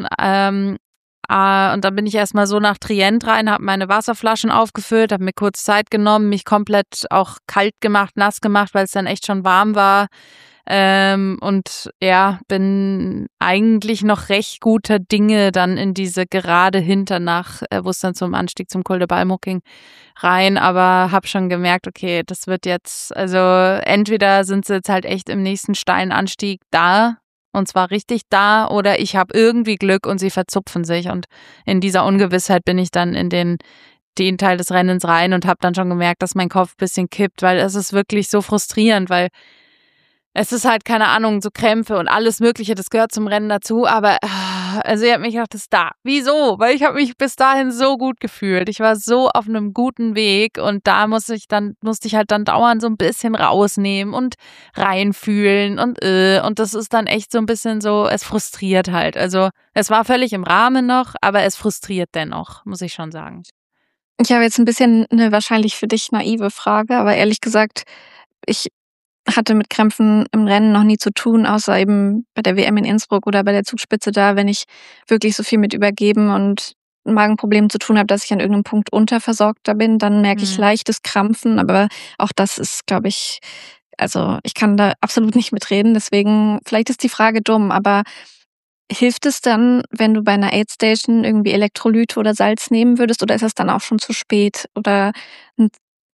Und dann bin ich erstmal so nach Trient rein, habe meine Wasserflaschen aufgefüllt, habe mir kurz Zeit genommen, mich komplett auch kalt gemacht, nass gemacht, weil es dann echt schon warm war. Und ja, bin eigentlich noch recht guter Dinge dann in diese gerade Hinternach, wo es dann zum Anstieg zum Col de Balmo ging, rein, aber habe schon gemerkt, okay, das wird jetzt, also entweder sind sie jetzt halt echt im nächsten steilen Anstieg da, und zwar richtig da, oder ich habe irgendwie Glück und sie verzupfen sich, und in dieser Ungewissheit bin ich dann in den Teil des Rennens rein und habe dann schon gemerkt, dass mein Kopf ein bisschen kippt, weil es ist wirklich so frustrierend, weil es ist halt, keine Ahnung, so Krämpfe und alles Mögliche, das gehört zum Rennen dazu, aber also ich habe mich gedacht, das ist da. Wieso? Weil ich habe mich bis dahin so gut gefühlt. Ich war so auf einem guten Weg, und da musste ich halt dann dauernd so ein bisschen rausnehmen und reinfühlen und das ist dann echt so ein bisschen so, es frustriert halt. Also es war völlig im Rahmen noch, aber es frustriert dennoch, muss ich schon sagen. Ich habe jetzt ein bisschen eine wahrscheinlich für dich naive Frage, aber ehrlich gesagt, ich hatte mit Krämpfen im Rennen noch nie zu tun, außer eben bei der WM in Innsbruck oder bei der Zugspitze da, wenn ich wirklich so viel mit Übergeben und Magenproblemen zu tun habe, dass ich an irgendeinem Punkt unterversorgter bin, dann merke ich leichtes Krampfen, aber auch das ist, glaube ich, also ich kann da absolut nicht mitreden, deswegen vielleicht ist die Frage dumm, aber hilft es dann, wenn du bei einer Aidstation irgendwie Elektrolyte oder Salz nehmen würdest, oder ist das dann auch schon zu spät oder 'n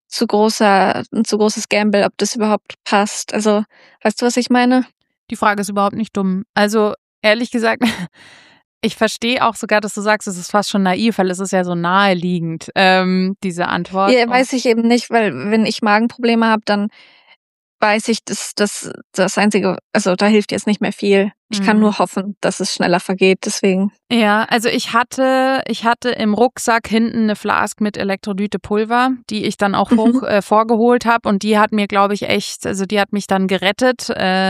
ein zu großes Gamble, ob das überhaupt passt? Also, weißt du, was ich meine? Die Frage ist überhaupt nicht dumm. Also ehrlich gesagt, ich verstehe auch sogar, dass du sagst, es ist fast schon naiv, weil es ist ja so naheliegend, diese Antwort. Ja, weiß ich eben nicht, weil wenn ich Magenprobleme habe, dann weiß ich, dass das Einzige, also, da hilft jetzt nicht mehr viel. Ich kann nur hoffen, dass es schneller vergeht, deswegen. Ja, also ich hatte im Rucksack hinten eine Flask mit Elektrolytepulver, die ich dann auch vorgeholt habe, und die hat mir, glaube ich, echt, also die hat mich dann gerettet.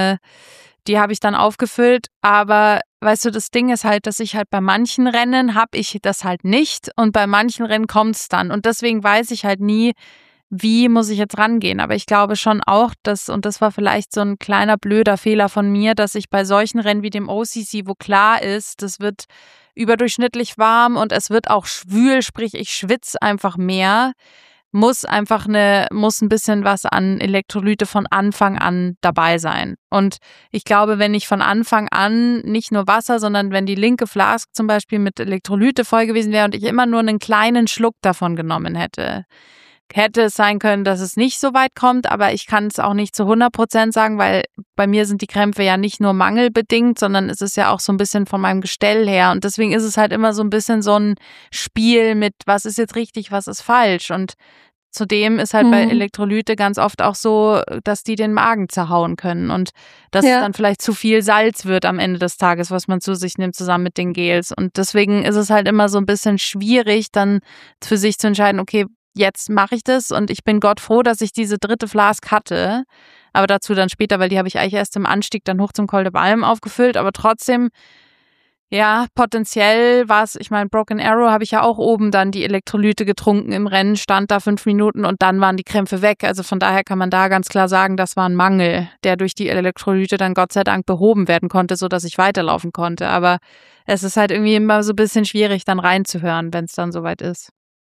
Die habe ich dann aufgefüllt, aber weißt du, das Ding ist halt, dass ich halt bei manchen Rennen habe ich das halt nicht, und bei manchen Rennen kommt's dann, und deswegen weiß ich halt nie, wie muss ich jetzt rangehen. Aber ich glaube schon auch, und das war vielleicht so ein kleiner blöder Fehler von mir, dass ich bei solchen Rennen wie dem OCC, wo klar ist, das wird überdurchschnittlich warm und es wird auch schwül, sprich ich schwitze einfach mehr, muss ein bisschen was an Elektrolyte von Anfang an dabei sein. Und ich glaube, wenn ich von Anfang an nicht nur Wasser, sondern wenn die linke Flask zum Beispiel mit Elektrolyte voll gewesen wäre und ich immer nur einen kleinen Schluck davon genommen hätte es sein können, dass es nicht so weit kommt, aber ich kann es auch nicht zu 100% sagen, weil bei mir sind die Krämpfe ja nicht nur mangelbedingt, sondern es ist ja auch so ein bisschen von meinem Gestell her, und deswegen ist es halt immer so ein bisschen so ein Spiel mit, was ist jetzt richtig, was ist falsch, und zudem ist halt bei Elektrolyte ganz oft auch so, dass die den Magen zerhauen können und dass es dann vielleicht zu viel Salz wird am Ende des Tages, was man zu sich nimmt zusammen mit den Gels, und deswegen ist es halt immer so ein bisschen schwierig, dann für sich zu entscheiden, okay, jetzt mache ich das, und ich bin Gott froh, dass ich diese dritte Flask hatte, aber dazu dann später, weil die habe ich eigentlich erst im Anstieg dann hoch zum Col de Balme aufgefüllt, aber trotzdem, ja, potenziell war es, ich meine, Broken Arrow habe ich ja auch oben dann die Elektrolyte getrunken im Rennen, stand da 5 Minuten und dann waren die Krämpfe weg, also von daher kann man da ganz klar sagen, das war ein Mangel, der durch die Elektrolyte dann Gott sei Dank behoben werden konnte, sodass ich weiterlaufen konnte, aber es ist halt irgendwie immer so ein bisschen schwierig, dann reinzuhören, wenn es dann soweit ist.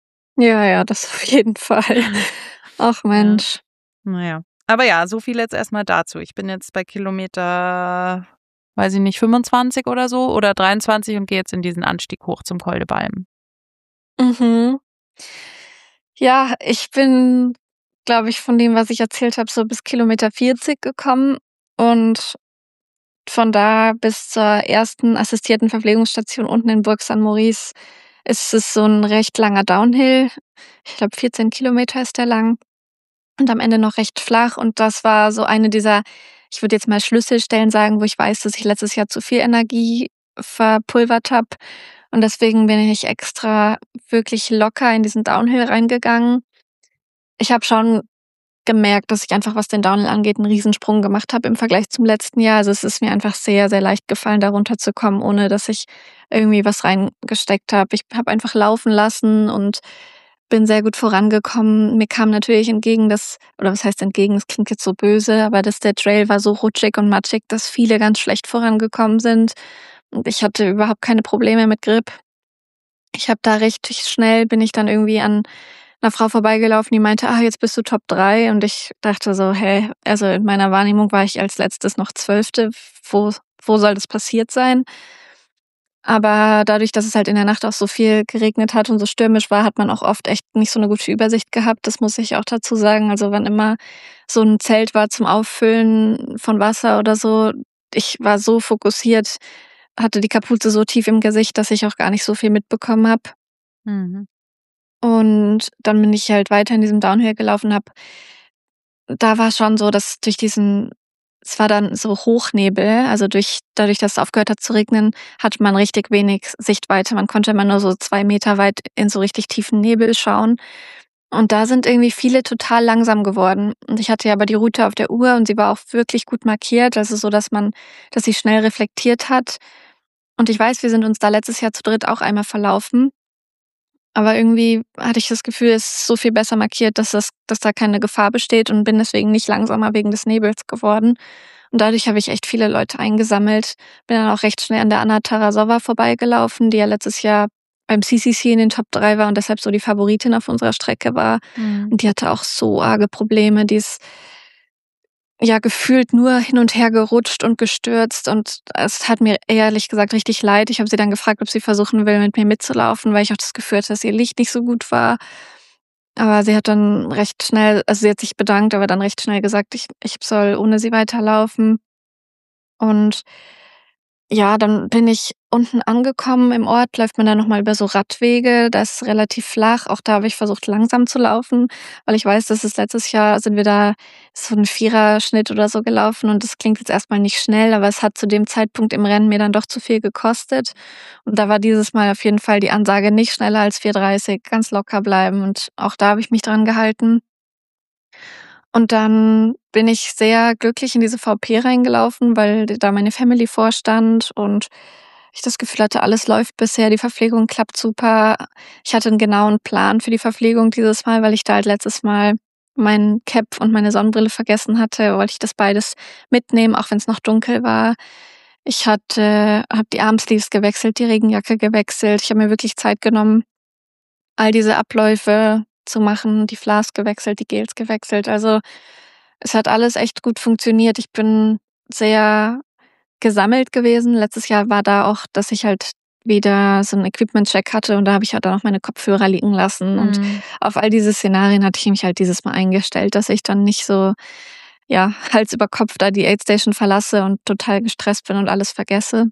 Ja, das auf jeden Fall. Ach Mensch. Ja. Naja. Aber ja, so viel jetzt erstmal dazu. Ich bin jetzt bei Kilometer, weiß ich nicht, 25 oder so oder 23 und gehe jetzt in diesen Anstieg hoch zum Col de Balme. Mhm. Ja, ich bin, glaube ich, von dem, was ich erzählt habe, so bis Kilometer 40 gekommen und von da bis zur ersten assistierten Verpflegungsstation unten in Bourg Saint-Maurice ist es so ein recht langer Downhill. Ich glaube, 14 Kilometer ist der lang und am Ende noch recht flach, und das war so eine dieser, ich würde jetzt mal Schlüsselstellen sagen, wo ich weiß, dass ich letztes Jahr zu viel Energie verpulvert habe, und deswegen bin ich extra wirklich locker in diesen Downhill reingegangen. Ich habe schon gemerkt, dass ich einfach, was den Downhill angeht, 'n Riesensprung gemacht habe im Vergleich zum letzten Jahr. Also, es ist mir einfach sehr, sehr leicht gefallen, da runterzukommen, ohne dass ich irgendwie was reingesteckt habe. Ich habe einfach laufen lassen und bin sehr gut vorangekommen. Mir kam natürlich entgegen, oder was heißt entgegen, das klingt jetzt so böse, aber dass der Trail war so rutschig und matschig, dass viele ganz schlecht vorangekommen sind. Und ich hatte überhaupt keine Probleme mit Grip. Ich habe da richtig schnell bin ich dann irgendwie an 'ner Frau vorbeigelaufen, die meinte: Jetzt bist du Top 3. Und ich dachte so: „Hä?“ Also, in meiner Wahrnehmung war ich als Letztes noch 12. Wo soll das passiert sein? Aber dadurch, dass es halt in der Nacht auch so viel geregnet hat und so stürmisch war, hat man auch oft echt nicht so 'ne gute Übersicht gehabt. Das muss ich auch dazu sagen. Also, wann immer so 'n Zelt war zum Auffüllen von Wasser oder so, ich war so fokussiert, hatte die Kapuze so tief im Gesicht, dass ich auch gar nicht so viel mitbekommen habe. Mhm. Und dann bin ich halt weiter in diesem Downhill gelaufen, habe da war schon so, dass es war dann so Hochnebel, also dadurch, dass es aufgehört hat zu regnen, hatte man richtig wenig Sichtweite. Man konnte immer nur so 2 Meter weit in so richtig tiefen Nebel schauen. Und da sind irgendwie viele total langsam geworden. Und ich hatte ja aber die Route auf der Uhr und sie war auch wirklich gut markiert, also so, dass sie schnell reflektiert hat. Und ich weiß, wir sind uns da letztes Jahr zu dritt auch einmal verlaufen. Aber irgendwie hatte ich das Gefühl, es ist so viel besser markiert, dass da keine Gefahr besteht, und bin deswegen nicht langsamer wegen des Nebels geworden. Und dadurch habe ich echt viele Leute eingesammelt. Bin dann auch recht schnell an der Anna Tarasova vorbeigelaufen, die ja letztes Jahr beim CCC in den Top 3 war und deshalb so die Favoritin auf unserer Strecke war. Mhm. Und die hatte auch so arge Probleme. Die ist ja gefühlt nur hin und her gerutscht und gestürzt, und es hat mir ehrlich gesagt richtig leid. Ich habe sie dann gefragt, ob sie versuchen will, mit mir mitzulaufen, weil ich auch das Gefühl hatte, dass ihr Licht nicht so gut war. Aber sie hat dann recht schnell, also sie hat sich bedankt, aber dann recht schnell gesagt, ich soll ohne sie weiterlaufen. Und ja, dann bin ich unten angekommen im Ort, läuft man dann noch mal über so Radwege. Das ist relativ flach. Auch da habe ich versucht, langsam zu laufen, weil ich weiß, dass es letztes Jahr sind wir da so 'n Viererschnitt oder so gelaufen, und das klingt jetzt erst mal nicht schnell, aber es hat zu dem Zeitpunkt im Rennen mir dann doch zu viel gekostet. Und da war dieses Mal auf jeden Fall die Ansage: nicht schneller als 4:30, ganz locker bleiben, und auch da habe ich mich dran gehalten. Und dann bin ich sehr glücklich in diese VP reingelaufen, weil da meine Family vorstand und ich das Gefühl hatte, alles läuft bisher, die Verpflegung klappt super. Ich hatte 'n genauen Plan für die Verpflegung dieses Mal, weil ich da halt letztes Mal mein Cap und meine Sonnenbrille vergessen hatte, wollte ich das beides mitnehmen, auch wenn's noch dunkel war. Ich habe die Armsleeves gewechselt, die Regenjacke gewechselt. Ich habe mir wirklich Zeit genommen, all diese Abläufe zu machen, die Flasks gewechselt, die Gels gewechselt. Also, es hat alles echt gut funktioniert. Ich bin sehr gesammelt gewesen. Letztes Jahr war da auch, dass ich halt wieder so 'n Equipment-Check hatte, und da habe ich halt dann auch meine Kopfhörer liegen lassen. Und Mhm. auf all diese Szenarien hatte ich mich halt dieses Mal eingestellt, dass ich dann nicht so, ja, Hals über Kopf da die Aid Station verlasse und total gestresst bin und alles vergesse.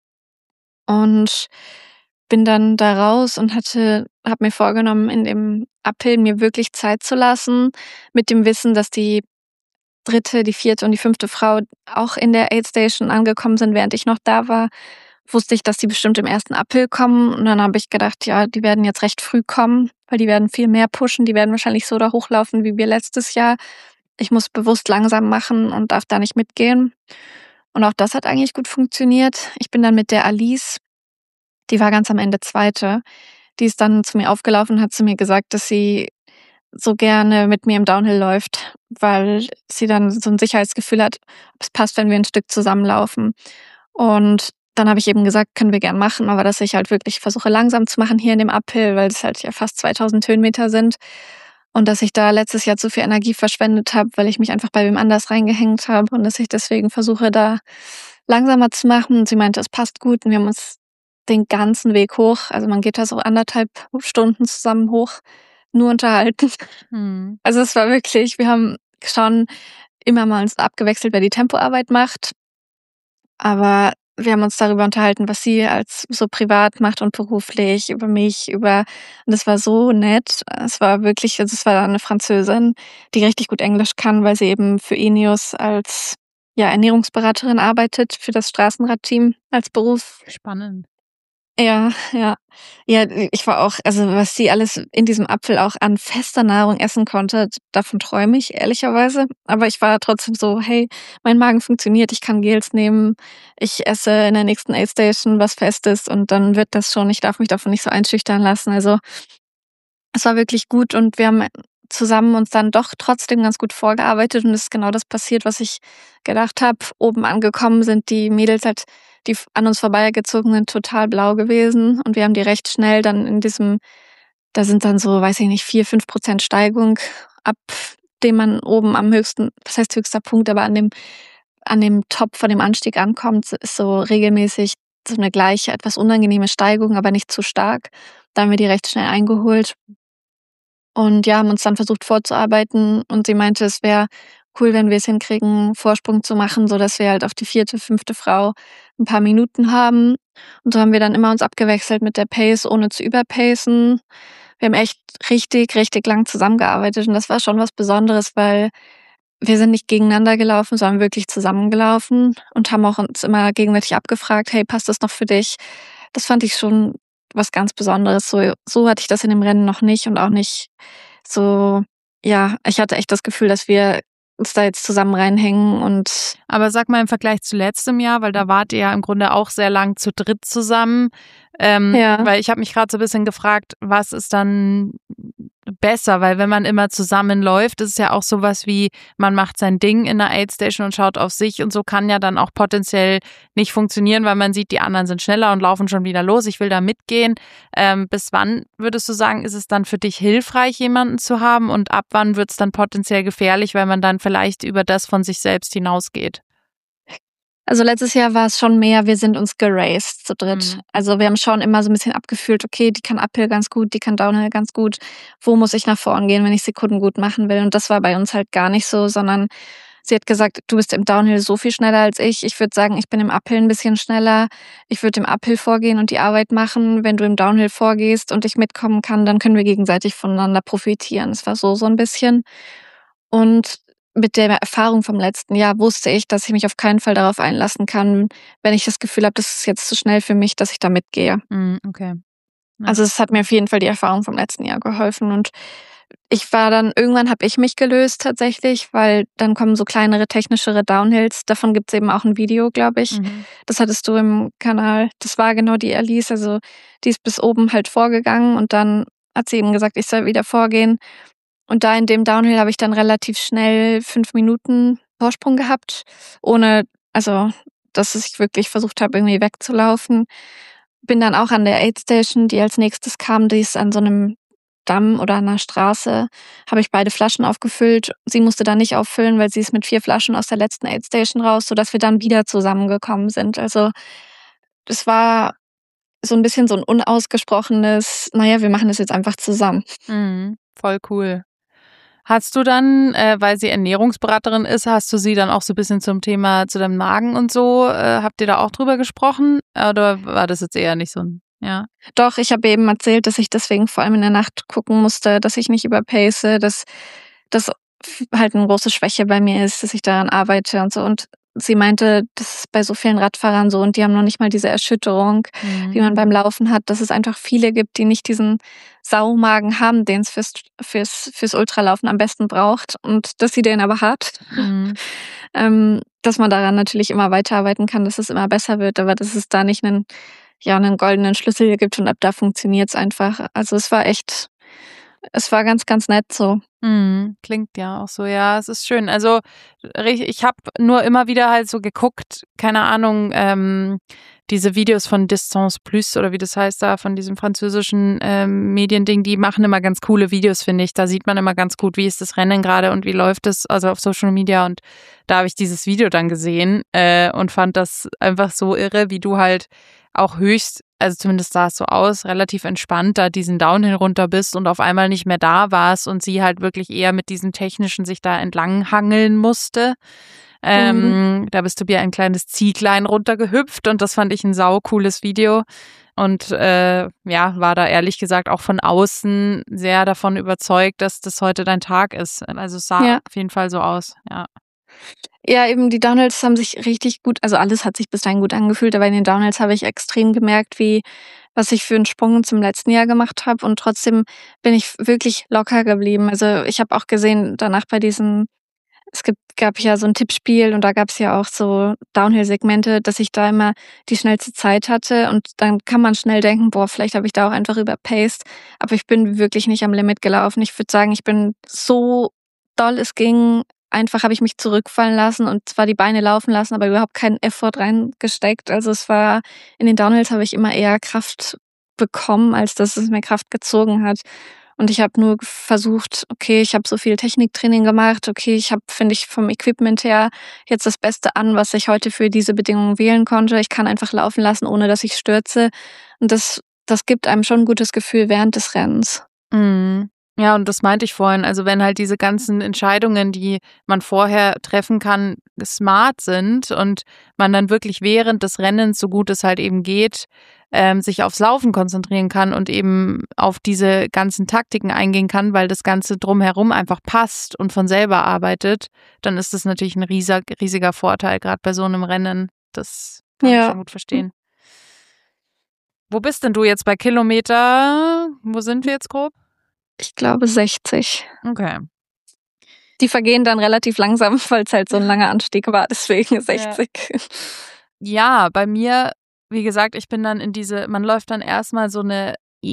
Und bin dann da raus und habe mir vorgenommen, in dem Uphill mir wirklich Zeit zu lassen, mit dem Wissen, dass die dritte, die vierte und die fünfte Frau auch in der Aid Station angekommen sind, während ich noch da war. Wusste ich, dass die bestimmt im ersten Uphill kommen, und dann habe ich gedacht, ja, die werden jetzt recht früh kommen, weil die werden viel mehr pushen. Die werden wahrscheinlich so da hochlaufen wie wir letztes Jahr. Ich muss bewusst langsam machen und darf da nicht mitgehen. Und auch das hat eigentlich gut funktioniert. Ich bin dann mit der Alice, die war ganz am Ende Zweite. Die ist dann zu mir aufgelaufen und hat zu mir gesagt, dass sie so gerne mit mir im Downhill läuft, weil sie dann so 'n Sicherheitsgefühl hat, ob es passt, wenn wir 'n Stück zusammenlaufen. Und dann habe ich eben gesagt: „Können wir gern machen“, aber dass ich halt wirklich versuche, langsam zu machen hier in dem Uphill, weil es halt ja fast 2000 Höhenmeter sind, und dass ich da letztes Jahr zu viel Energie verschwendet habe, weil ich mich einfach bei wem anders reingehängt habe, und dass ich deswegen versuche, da langsamer zu machen. Und sie meinte, es passt gut, und wir haben uns den ganzen Weg hoch, also man geht da so 1,5 Stunden zusammen hoch, nur unterhalten. Mhm. Also, es war wirklich, wir haben schon immer mal uns abgewechselt, wer die Tempoarbeit macht, aber wir haben uns darüber unterhalten, was sie als so privat macht und beruflich, über mich, und es war so nett. Es war wirklich, also, es war eine Französin, die richtig gut Englisch kann, weil sie eben für Ineos als, ja, Ernährungsberaterin arbeitet, für das Straßenradteam als Beruf. Spannend. Ja, ja. Ja, ich war auch, also, was sie alles in diesem Apfel auch an fester Nahrung essen konnte, davon träume ich ehrlicherweise. Aber ich war trotzdem so: „Hey, mein Magen funktioniert, ich kann Gels nehmen. Ich esse in der nächsten Aid Station was Festes und dann wird das schon. Ich darf mich davon nicht so einschüchtern lassen.“ Also, es war wirklich gut, und wir haben zusammen uns dann doch trotzdem ganz gut vorgearbeitet, und es ist genau das passiert, was ich gedacht habe. Oben angekommen sind die Mädels halt, die an uns vorbeigezogen sind, total blau gewesen, und wir haben die recht schnell dann in diesem Da sind dann so, weiß ich nicht, 4-5% Steigung, ab dem man oben am höchsten, das heißt höchster Punkt, aber an dem Top von dem Anstieg ankommt, ist so regelmäßig so eine gleiche, etwas unangenehme Steigung, aber nicht zu stark. Da haben wir die recht schnell eingeholt und ja, haben uns dann versucht vorzuarbeiten und sie meinte, es wäre cool, wenn wir es hinkriegen, Vorsprung zu machen, sodass wir halt auf die 4., 5. Frau ein paar Minuten haben. Und so haben wir dann immer uns abgewechselt mit der Pace, ohne zu überpacen. Wir haben echt richtig, richtig lang zusammengearbeitet und das war schon was Besonderes, weil wir sind nicht gegeneinander gelaufen, sondern wirklich zusammengelaufen und haben auch uns immer gegenseitig abgefragt: „Hey, passt das noch für dich?“ Das fand ich schon was ganz Besonderes. So hatte ich das in dem Rennen noch nicht und auch nicht so, ja, ich hatte echt das Gefühl, dass wir uns da jetzt zusammen reinhängen und Aber sag mal im Vergleich zu letztem Jahr, weil da wart ihr ja im Grunde auch sehr lang zu dritt zusammen. ja. Weil ich habe mich gerade so ein bisschen gefragt, was ist dann besser? Weil wenn man immer zusammenläuft, ist es ja auch sowas wie, man macht sein Ding in der Aid Station und schaut auf sich und so kann ja dann auch potenziell nicht funktionieren, weil man sieht, die anderen sind schneller und laufen schon wieder los. Ich will da mitgehen. Bis wann würdest du sagen, ist es dann für dich hilfreich, jemanden zu haben und ab wann wird es dann potenziell gefährlich, weil man dann vielleicht über das von sich selbst hinausgeht? Also letztes Jahr war es schon mehr, wir sind uns geraced zu dritt. Also wir haben schon immer so ein bisschen abgefühlt, okay, die kann Uphill ganz gut, die kann Downhill ganz gut. Wo muss ich nach vorn gehen, wenn ich Sekunden gut machen will? Und das war bei uns halt gar nicht so, sondern sie hat gesagt, du bist im Downhill so viel schneller als ich. Ich würde sagen, ich bin im Uphill ein bisschen schneller. Ich würde im Uphill vorgehen und die Arbeit machen. Wenn du im Downhill vorgehst und ich mitkommen kann, dann können wir gegenseitig voneinander profitieren. Es war so ein bisschen. Und mit der Erfahrung vom letzten Jahr wusste ich, dass ich mich auf keinen Fall darauf einlassen kann, wenn ich das Gefühl habe, das ist jetzt zu schnell für mich, dass ich da mitgehe. Okay. Ja. Also es hat mir auf jeden Fall die Erfahrung vom letzten Jahr geholfen und ich war dann, irgendwann habe ich mich gelöst tatsächlich, weil dann kommen so kleinere, technischere Downhills. Davon gibt's eben auch ein Video, glaube ich. Das hattest du im Kanal. Das war genau die Alice. Also die ist bis oben halt vorgegangen und dann hat sie eben gesagt, ich soll wieder vorgehen. Und da in dem Downhill habe ich dann relativ schnell 5 Minuten Vorsprung gehabt, ohne, also, dass ich wirklich versucht habe, irgendwie wegzulaufen. Bin dann auch an der Aid Station, die als nächstes kam, die ist an so einem Damm oder an 'ner Straße, habe ich beide Flaschen aufgefüllt. Sie musste dann nicht auffüllen, weil sie ist mit 4 Flaschen aus der letzten Aid Station raus, sodass wir dann wieder zusammengekommen sind. Also, das war so ein bisschen so ein unausgesprochenes: „Na ja, wir machen das jetzt einfach zusammen.“ Voll cool. Hast du dann, weil sie Ernährungsberaterin ist, hast du sie dann auch so ein bisschen zum Thema zu deinem Magen und so, habt ihr da auch drüber gesprochen? Oder war das jetzt eher nicht so 'n ja? Doch, ich habe eben erzählt, dass ich deswegen vor allem in der Nacht gucken musste, dass ich nicht überpace, dass das halt 'ne große Schwäche bei mir ist, dass ich daran arbeite und so. Und sie meinte, das ist bei so vielen Radfahrern so und die haben noch nicht mal diese Erschütterung, wie man beim Laufen hat, dass es einfach viele gibt, die nicht diesen Saumagen haben, den's fürs Ultralaufen am besten braucht und dass sie den aber hat. Dass man daran natürlich immer weiterarbeiten kann, dass es immer besser wird, aber dass es da nicht 'nen goldenen Schlüssel gibt und ab da funktioniert's einfach. Also, es war ganz, ganz nett so. Klingt ja auch so, ja, es ist schön. Also, ich habe nur immer wieder halt so geguckt, keine Ahnung, diese Videos von Distance Plus oder wie das heißt da, von diesem französischen Mediending, die machen immer ganz coole Videos, finde ich. Da sieht man immer ganz gut, wie ist das Rennen gerade und wie läuft es, also auf Social Media. Und da habe ich dieses Video dann gesehen und fand das einfach so irre, wie du halt auch also zumindest sah es so aus, relativ entspannt da diesen Downhill runter bist und auf einmal nicht mehr da warst und sie halt wirklich eher mit diesem Technischen sich da entlang hangeln musste. Da bist du wie ein kleines Zieglein runtergehüpft und das fand ich ein saucooles Video und ja, war da ehrlich gesagt auch von außen sehr davon überzeugt, dass das heute dein Tag ist. Also es sah auf jeden Fall so aus, ja. Ja, eben die Downhills haben sich richtig gut, also alles hat sich bis dahin gut angefühlt, aber in den Downhills habe ich extrem gemerkt, was ich für 'n Sprung zum letzten Jahr gemacht habe und trotzdem bin ich wirklich locker geblieben. Also, ich habe auch gesehen danach bei diesen, gab ja so 'n Tippspiel und da gab's ja auch so Downhill-Segmente, dass ich da immer die schnellste Zeit hatte und dann kann man schnell denken: „Boah, vielleicht habe ich da auch einfach überpaced“, aber ich bin wirklich nicht am Limit gelaufen. Ich würde sagen, ich bin so doll es ging, einfach habe ich mich zurückfallen lassen und zwar die Beine laufen lassen, aber überhaupt keinen Effort reingesteckt. Also, es war, in den Downhills habe ich immer eher Kraft bekommen, als dass es mir Kraft gezogen hat. Und ich habe nur versucht, okay, ich habe so viel Techniktraining gemacht, okay, ich habe, finde ich, vom Equipment her jetzt das Beste an, was ich heute für diese Bedingungen wählen konnte. Ich kann einfach laufen lassen, ohne dass ich stürze. Und das gibt einem schon ein gutes Gefühl während des Rennens. Mhm. Ja, und das meinte ich vorhin. Also wenn halt diese ganzen Entscheidungen, die man vorher treffen kann, smart sind und man dann wirklich während des Rennens, so gut es halt eben geht, sich aufs Laufen konzentrieren kann und eben auf diese ganzen Taktiken eingehen kann, weil das Ganze drumherum einfach passt und von selber arbeitet, dann ist das natürlich ein riesiger Vorteil, gerade bei so einem Rennen. Das kann ich schon gut verstehen. Wo bist denn du jetzt bei Kilometer? Wo sind wir jetzt grob? Ich glaube 60. Okay. Die vergehen dann relativ langsam, weil es halt so ein langer Anstieg war, deswegen 60. Ja, bei mir, wie gesagt, ich bin dann man läuft dann erstmal so eine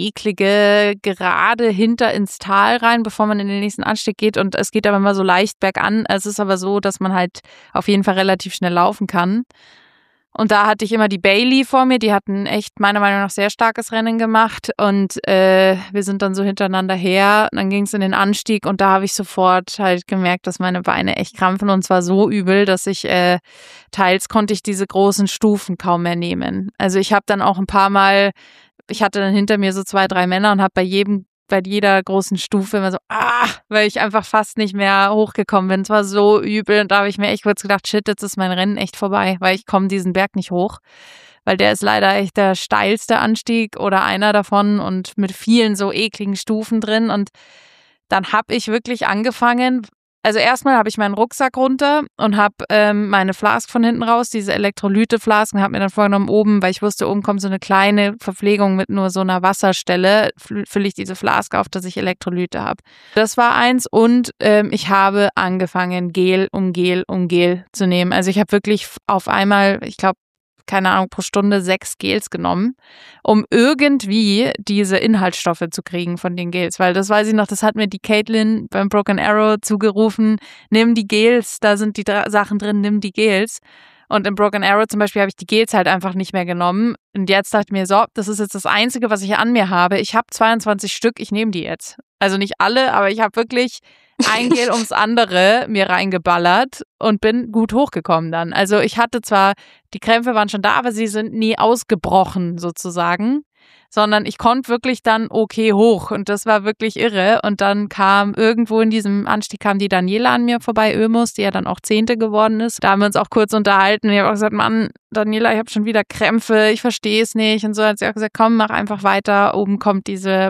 eklige Gerade hinter ins Tal rein, bevor man in den nächsten Anstieg geht, und es geht aber immer so leicht bergan. Es ist aber so, dass man halt auf jeden Fall relativ schnell laufen kann. Und da hatte ich immer die Bailey vor mir, die hatten echt meiner Meinung nach sehr starkes Rennen gemacht und wir sind dann so hintereinander her. Und dann ging es in den Anstieg und da habe ich sofort halt gemerkt, dass meine Beine echt krampfen, und zwar so übel, dass ich teils konnte ich diese großen Stufen kaum mehr nehmen. Also ich habe dann auch ein paar Mal, ich hatte dann hinter mir so 2, 3 Männer und habe bei jeder großen Stufe immer so, weil ich einfach fast nicht mehr hochgekommen bin. Es war so übel und da habe ich mir echt kurz gedacht, shit, jetzt ist mein Rennen echt vorbei, weil ich komme diesen Berg nicht hoch, weil der ist leider echt der steilste Anstieg oder einer davon und mit vielen so ekligen Stufen drin. Und dann habe ich wirklich angefangen, also erstmal habe ich meinen Rucksack runter und habe meine Flask von hinten raus, diese Elektrolyte-Flask, und habe mir dann vorgenommen, oben, weil ich wusste, oben kommt so eine kleine Verpflegung mit nur so einer Wasserstelle, fülle ich diese Flask auf, dass ich Elektrolyte habe. Das war eins, und ich habe angefangen, Gel um Gel um Gel zu nehmen. Also ich habe wirklich auf einmal, ich glaube, keine Ahnung, pro Stunde 6 Gels genommen, um irgendwie diese Inhaltsstoffe zu kriegen von den Gels. Weil das weiß ich noch, das hat mir die Caitlin beim Broken Arrow zugerufen, nimm die Gels, da sind die Sachen drin, nimm die Gels. Und im Broken Arrow zum Beispiel habe ich die Gels halt einfach nicht mehr genommen. Und jetzt dachte ich mir, so, das ist jetzt das Einzige, was ich an mir habe. Ich habe 22 Stück, ich nehme die jetzt. Also nicht alle, aber ich habe wirklich ein Gel ums andere mir reingeballert und bin gut hochgekommen dann. Also ich hatte zwar, die Krämpfe waren schon da, aber sie sind nie ausgebrochen sozusagen, sondern ich konnte wirklich dann okay hoch, und das war wirklich irre. Und dann kam irgendwo in diesem Anstieg die Daniela an mir vorbei, Ömus, die ja dann auch 10. geworden ist. Da haben wir uns auch kurz unterhalten und ich habe auch gesagt, Mann, Daniela, ich habe schon wieder Krämpfe, ich verstehe es nicht. Und so hat sie auch gesagt, komm, mach einfach weiter. Oben kommt diese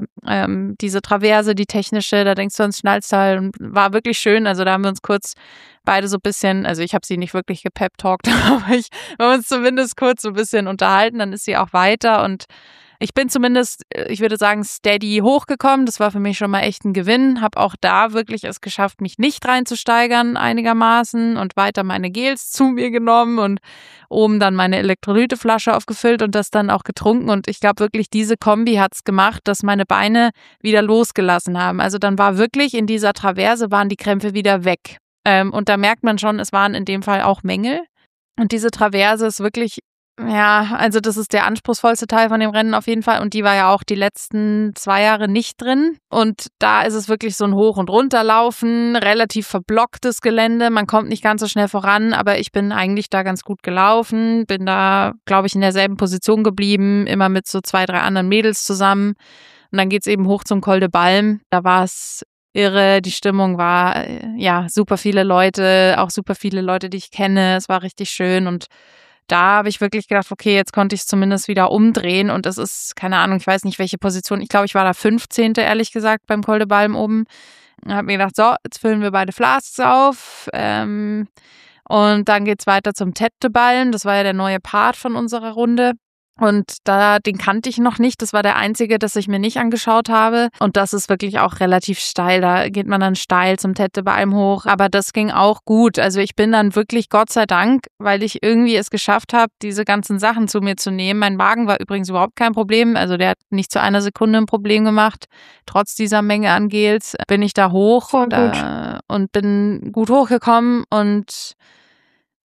Traverse, die technische, da denkst du ans Schnalztal, und war wirklich schön. Also da haben wir uns kurz beide so ein bisschen, also ich habe sie nicht wirklich gepep-talkt, aber wir haben uns zumindest kurz so ein bisschen unterhalten, dann ist sie auch weiter, und ich bin zumindest, ich würde sagen, steady hochgekommen. Das war für mich schon mal echt ein Gewinn. Habe auch da wirklich es geschafft, mich nicht reinzusteigern einigermaßen, und weiter meine Gels zu mir genommen und oben dann meine Elektrolyteflasche aufgefüllt und das dann auch getrunken. Und ich glaube wirklich, diese Kombi hat's gemacht, dass meine Beine wieder losgelassen haben. Also dann war wirklich in dieser Traverse waren die Krämpfe wieder weg. Und da merkt man schon, es waren in dem Fall auch Mängel. Und diese Traverse ist wirklich, ja, also das ist der anspruchsvollste Teil von dem Rennen auf jeden Fall. Und die war ja auch die letzten 2 Jahre nicht drin. Und da ist es wirklich so ein Hoch- und Runterlaufen, relativ verblocktes Gelände. Man kommt nicht ganz so schnell voran, aber ich bin eigentlich da ganz gut gelaufen. Bin da, glaube ich, in derselben Position geblieben, immer mit so 2, 3 anderen Mädels zusammen. Und dann geht's eben hoch zum Col de Balme. Da war es irre, die Stimmung war, ja, super viele Leute, auch super viele Leute, die ich kenne. Es war richtig schön, und da habe ich wirklich gedacht, okay, jetzt konnte ich es zumindest wieder umdrehen, und es ist, keine Ahnung, ich weiß nicht, welche Position. Ich glaube, ich war da 15. ehrlich gesagt beim Col de Balme oben. Habe mir gedacht, so, jetzt füllen wir beide Flasks auf. Und dann geht's weiter zum Tête de Balme. Das war ja der neue Part von unserer Runde. Und den kannte ich noch nicht. Das war der einzige, das ich mir nicht angeschaut habe. Und das ist wirklich auch relativ steil. Da geht man dann steil zum Tête de Balme hoch. Aber das ging auch gut. Also ich bin dann wirklich, Gott sei Dank, weil ich irgendwie es geschafft habe, diese ganzen Sachen zu mir zu nehmen. Mein Magen war übrigens überhaupt kein Problem. Also der hat nicht zu einer Sekunde ein Problem gemacht. Trotz dieser Menge an Gels bin ich da hoch und bin gut hochgekommen. Und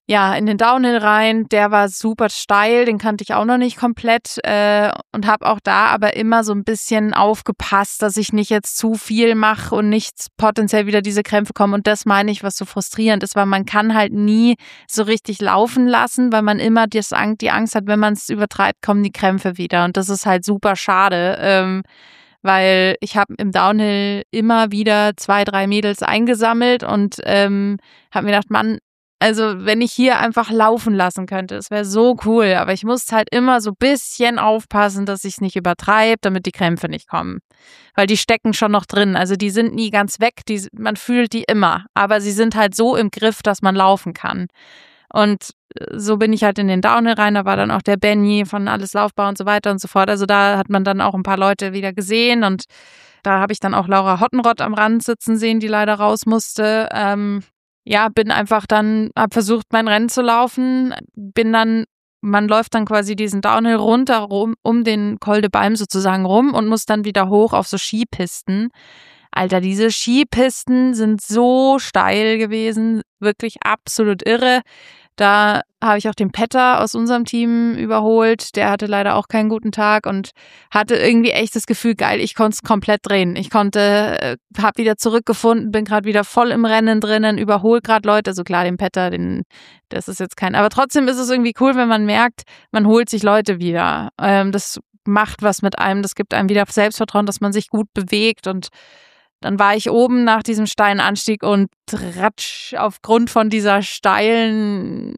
in den Downhill rein. Der war super steil, den kannte ich auch noch nicht komplett und habe auch da aber immer so ein bisschen aufgepasst, dass ich nicht jetzt zu viel mache und nicht potenziell wieder diese Krämpfe kommen. Und das meine ich, was so frustrierend ist, weil man kann halt nie so richtig laufen lassen, weil man immer die Angst hat, wenn man es übertreibt, kommen die Krämpfe wieder. Und das ist halt super schade, weil ich habe im Downhill immer wieder 2, 3 Mädels eingesammelt und habe mir gedacht, Mann, also wenn ich hier einfach laufen lassen könnte, das wäre so cool. Aber ich muss halt immer so ein bisschen aufpassen, dass ich es nicht übertreibe, damit die Krämpfe nicht kommen. Weil die stecken schon noch drin. Also die sind nie ganz weg, man fühlt die immer. Aber sie sind halt so im Griff, dass man laufen kann. Und so bin ich halt in den Downhill rein. Da war dann auch der Benny von Alles Laufbar und so weiter und so fort. Also da hat man dann auch ein paar Leute wieder gesehen. Und da habe ich dann auch Laura Hottenrott am Rand sitzen sehen, die leider raus musste. Bin einfach dann, habe versucht, mein Rennen zu laufen, man läuft dann quasi diesen Downhill runter um den Col de Balme sozusagen rum und muss dann wieder hoch auf so Skipisten. Alter, diese Skipisten sind so steil gewesen, wirklich absolut irre. Da habe ich auch den Petter aus unserem Team überholt. Der hatte leider auch keinen guten Tag und hatte irgendwie echt das Gefühl, geil, ich konnte es komplett drehen. Ich habe wieder zurückgefunden, bin gerade wieder voll im Rennen drinnen, überhole gerade Leute. Also klar, den Petter, das ist jetzt aber trotzdem ist es irgendwie cool, wenn man merkt, man holt sich Leute wieder. Das macht was mit einem, das gibt einem wieder Selbstvertrauen, dass man sich gut bewegt. Und dann war ich oben nach diesem steilen Anstieg und ratsch, aufgrund von diesem steilen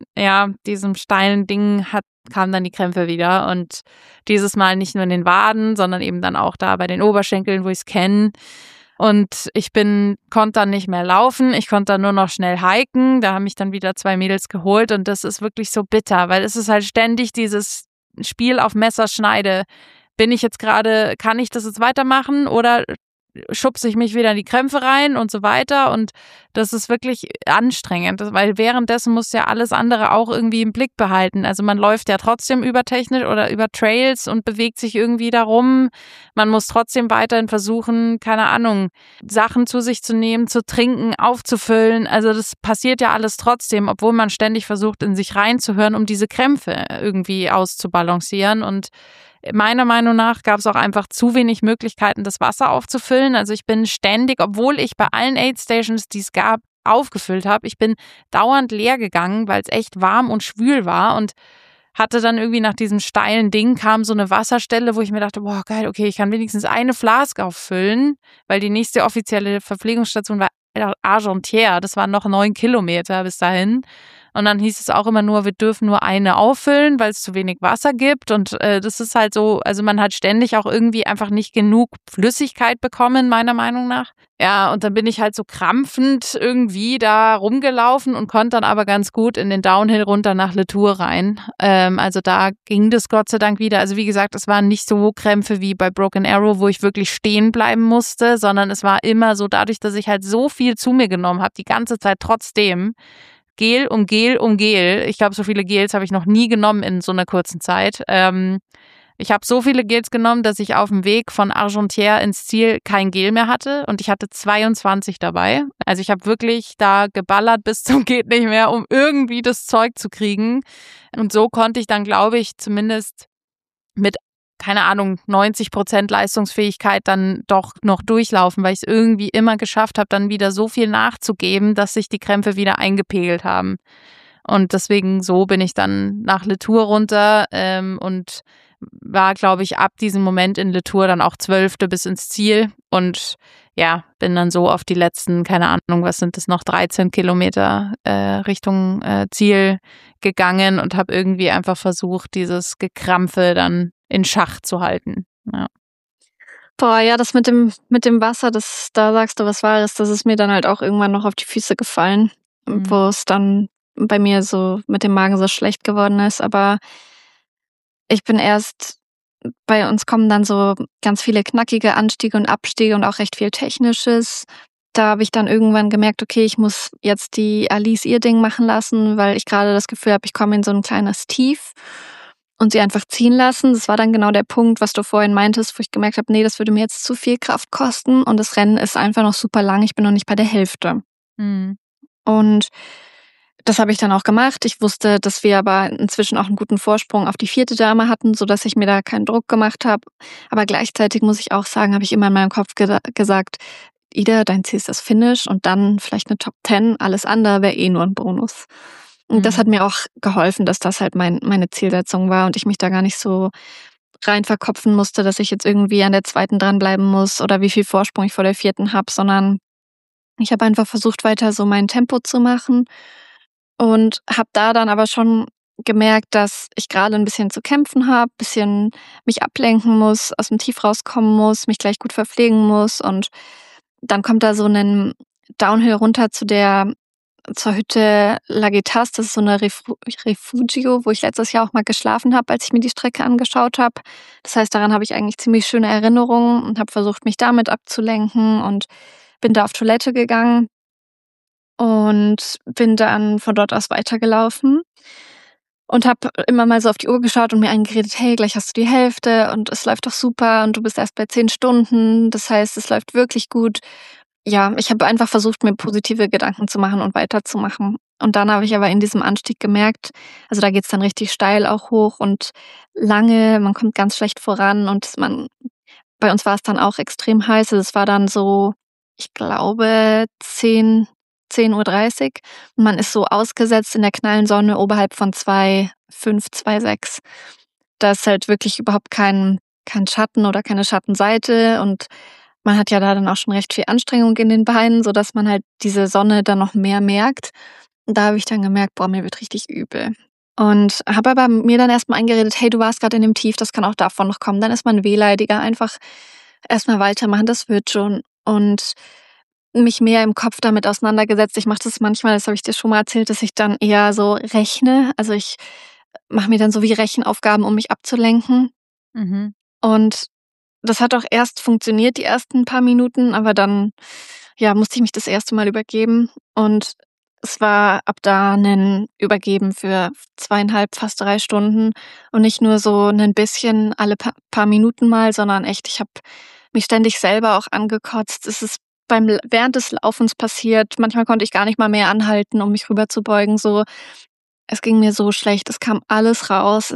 Ding kamen dann die Krämpfe wieder. Und dieses Mal nicht nur in den Waden, sondern eben dann auch da bei den Oberschenkeln, wo ich es kenne. Und ich konnte dann nicht mehr laufen, ich konnte dann nur noch schnell hiken. Da haben mich dann wieder 2 Mädels geholt und das ist wirklich so bitter, weil es ist halt ständig dieses Spiel auf Messerschneide. Kann ich das jetzt weitermachen oder schubse ich mich wieder in die Krämpfe rein und so weiter, und das ist wirklich anstrengend, weil währenddessen muss ja alles andere auch irgendwie im Blick behalten. Also man läuft ja trotzdem über technisch oder über Trails und bewegt sich irgendwie darum. Man muss trotzdem weiterhin versuchen, keine Ahnung, Sachen zu sich zu nehmen, zu trinken, aufzufüllen. Also das passiert ja alles trotzdem, obwohl man ständig versucht, in sich reinzuhören, um diese Krämpfe irgendwie auszubalancieren. Und meiner Meinung nach gab es auch einfach zu wenig Möglichkeiten, das Wasser aufzufüllen. Also ich bin ständig, obwohl ich bei allen Aid-Stations, die es gab, aufgefüllt habe, ich bin dauernd leer gegangen, weil es echt warm und schwül war, und hatte dann irgendwie nach diesem steilen Ding kam so eine Wasserstelle, wo ich mir dachte, boah, geil, okay, ich kann wenigstens eine Flask auffüllen, weil die nächste offizielle Verpflegungsstation war Argentière. Das waren noch 9 Kilometer bis dahin. Und dann hieß es auch immer nur, wir dürfen nur eine auffüllen, weil es zu wenig Wasser gibt. Und das ist halt so, also man hat ständig auch irgendwie einfach nicht genug Flüssigkeit bekommen, meiner Meinung nach. Ja, und dann bin ich halt so krampfend irgendwie da rumgelaufen und konnte dann aber ganz gut in den Downhill runter nach Le Tour rein. Also da ging das Gott sei Dank wieder. Also wie gesagt, es waren nicht so Krämpfe wie bei Broken Arrow, wo ich wirklich stehen bleiben musste, sondern es war immer so, dadurch, dass ich halt so viel zu mir genommen habe, die ganze Zeit trotzdem, Gel um Gel um Gel. Ich glaube, so viele Gels habe ich noch nie genommen in so einer kurzen Zeit. Ich habe so viele Gels genommen, dass ich auf dem Weg von Argentière ins Ziel kein Gel mehr hatte, und ich hatte 22 dabei. Also ich habe wirklich da geballert bis zum geht nicht mehr, um irgendwie das Zeug zu kriegen. Und so konnte ich dann, glaube ich, zumindest mit, keine Ahnung, 90% Leistungsfähigkeit dann doch noch durchlaufen, weil ich es irgendwie immer geschafft habe, dann wieder so viel nachzugeben, dass sich die Krämpfe wieder eingepegelt haben. Und deswegen so bin ich dann nach Le Tour runter und war, glaube ich, ab diesem Moment in Le Tour dann auch 12. bis ins Ziel, und ja, bin dann so auf die letzten, keine Ahnung, was sind das noch, 13 Kilometer Richtung Ziel gegangen und habe irgendwie einfach versucht, dieses Gekrampfe dann in Schach zu halten. Ja. Boah, ja, das mit dem Wasser, da sagst du was Wahres, das ist mir dann halt auch irgendwann noch auf die Füße gefallen, wo es dann bei mir so mit dem Magen so schlecht geworden ist. Aber bei uns kommen dann so ganz viele knackige Anstiege und Abstiege und auch recht viel Technisches. Da habe ich dann irgendwann gemerkt, okay, ich muss jetzt die Alice ihr Ding machen lassen, weil ich gerade das Gefühl habe, ich komme in so ein kleines Tief, und sie einfach ziehen lassen. Das war dann genau der Punkt, was du vorhin meintest, wo ich gemerkt habe, nee, das würde mir jetzt zu viel Kraft kosten, und das Rennen ist einfach noch super lang. Ich bin noch nicht bei der Hälfte. Und das habe ich dann auch gemacht. Ich wusste, dass wir aber inzwischen auch einen guten Vorsprung auf die 4. Dame hatten, sodass ich mir da keinen Druck gemacht habe. Aber gleichzeitig muss ich auch sagen, habe ich immer in meinem Kopf gesagt: „Ida, dein Ziel ist das Finish und dann vielleicht eine Top 10. Alles andere wäre eh nur ein Bonus.“ Und das hat mir auch geholfen, dass das halt meine Zielsetzung war und ich mich da gar nicht so rein verkopfen musste, dass ich jetzt irgendwie an der 2. dranbleiben muss oder wie viel Vorsprung ich vor der 4. habe, sondern ich habe einfach versucht, weiter so mein Tempo zu machen und habe da dann aber schon gemerkt, dass ich gerade ein bisschen zu kämpfen habe, bisschen mich ablenken muss, aus dem Tief rauskommen muss, mich gleich gut verpflegen muss und dann kommt da so 'nen Downhill runter zur Hütte Laguitas. Das ist so 'ne Refugio, wo ich letztes Jahr auch mal geschlafen habe, als ich mir die Strecke angeschaut habe. Das heißt, daran habe ich eigentlich ziemlich schöne Erinnerungen und habe versucht, mich damit abzulenken und bin da auf Toilette gegangen und bin dann von dort aus weitergelaufen und habe immer mal so auf die Uhr geschaut und mir eingeredet: „Hey, gleich hast du die Hälfte und es läuft doch super und du bist erst bei 10 Stunden. Das heißt, es läuft wirklich gut.“ Ja, ich habe einfach versucht, mir positive Gedanken zu machen und weiterzumachen. Und dann habe ich aber in diesem Anstieg gemerkt, also da geht's dann richtig steil auch hoch und lange, man kommt ganz schlecht voran und bei uns war es dann auch extrem heiß. Also es war dann so, ich glaube, 10:30 und man ist so ausgesetzt in der knallen Sonne oberhalb von 2,5, 2,6. Da ist halt wirklich überhaupt kein Schatten oder keine Schattenseite und man hat ja da dann auch schon recht viel Anstrengung in den Beinen, sodass man halt diese Sonne dann noch mehr merkt. Und da habe ich dann gemerkt: „Boah, mir wird richtig übel.“ Und habe aber mir dann erst mal eingeredet: „Hey, du warst grad in dem Tief, das kann auch davon noch kommen.“ Dann ist man wehleidiger. Einfach erst mal weitermachen, das wird schon. Und mich mehr im Kopf damit auseinandergesetzt. Ich mache das manchmal, das habe ich dir schon mal erzählt, dass ich dann eher so rechne. Also, ich mache mir dann so wie Rechenaufgaben, um mich abzulenken. Mhm. Und das hat auch erst funktioniert, die ersten paar Minuten, aber dann, ja, musste ich mich das erste Mal übergeben und es war ab da 'nen Übergeben für 2,5, fast 3 Stunden und nicht nur so 'nen bisschen alle paar Minuten mal, sondern echt, ich habe mich ständig selber auch angekotzt. Es ist während des Laufens passiert. Manchmal konnte ich gar nicht mal mehr anhalten, um mich rüberzubeugen, so. Es ging mir so schlecht, es kam alles raus.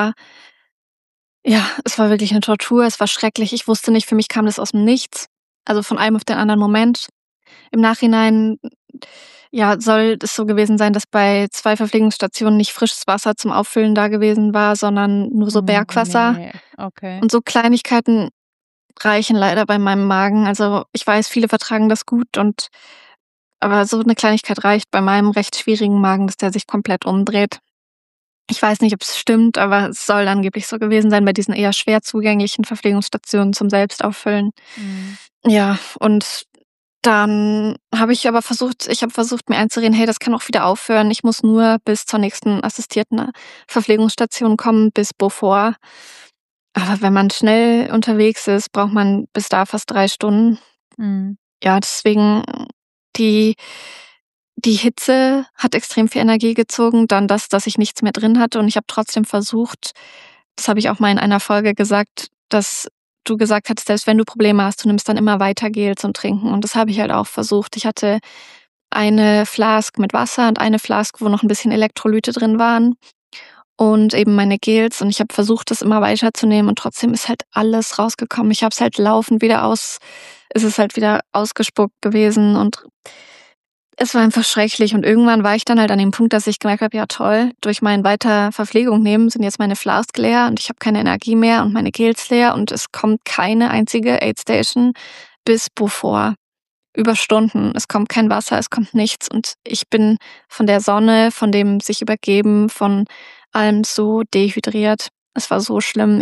Es war wirklich 'ne Tortur, es war schrecklich. Ich wusste nicht, für mich kam das aus'm Nichts, also von einem auf den anderen Moment. Im Nachhinein, ja, soll es so gewesen sein, dass bei 2 Verpflegungsstationen nicht frisches Wasser zum Auffüllen da gewesen war, sondern nur so Bergwasser. Ne, okay. Und so Kleinigkeiten reichen leider bei meinem Magen. Also, ich weiß, viele vertragen das gut aber so 'ne Kleinigkeit reicht bei meinem recht schwierigen Magen, dass der sich komplett umdreht. Ich weiß nicht, ob's stimmt, aber es soll angeblich so gewesen sein bei diesen eher schwer zugänglichen Verpflegungsstationen zum Selbstauffüllen. Mhm. Ja, und dann habe ich aber versucht, mir einzureden: „Hey, das kann auch wieder aufhören. Ich muss nur bis zur nächsten assistierten Verpflegungsstation kommen, bis Beaufort.“ Aber wenn man schnell unterwegs ist, braucht man bis da fast 3 Stunden. Mhm. Ja, deswegen die die Hitze hat extrem viel Energie gezogen, dann das, dass ich nichts mehr drin hatte und ich habe trotzdem versucht, das habe ich auch mal in einer Folge gesagt, dass du gesagt hattest, selbst wenn du Probleme hast, du nimmst dann immer weiter Gel zum Trinken und das habe ich halt auch versucht. Ich hatte eine Flask mit Wasser und eine Flask, wo noch 'n bisschen Elektrolyte drin waren und eben meine Gels und ich habe versucht, das immer weiterzunehmen und trotzdem ist halt alles rausgekommen. Ich habe es halt laufend wieder es ist halt wieder ausgespuckt gewesen und es war einfach schrecklich und irgendwann war ich dann halt an dem Punkt, dass ich gemerkt habe: „Ja toll, durch mein weiter Verpflegung nehmen sind jetzt meine Flask leer und ich habe keine Energie mehr und meine Gels leer und es kommt keine einzige Aidstation bis Beaufort über Stunden. Es kommt kein Wasser, es kommt nichts und ich bin von der Sonne, von dem sich übergeben, von allem so dehydriert. Es war so schlimm.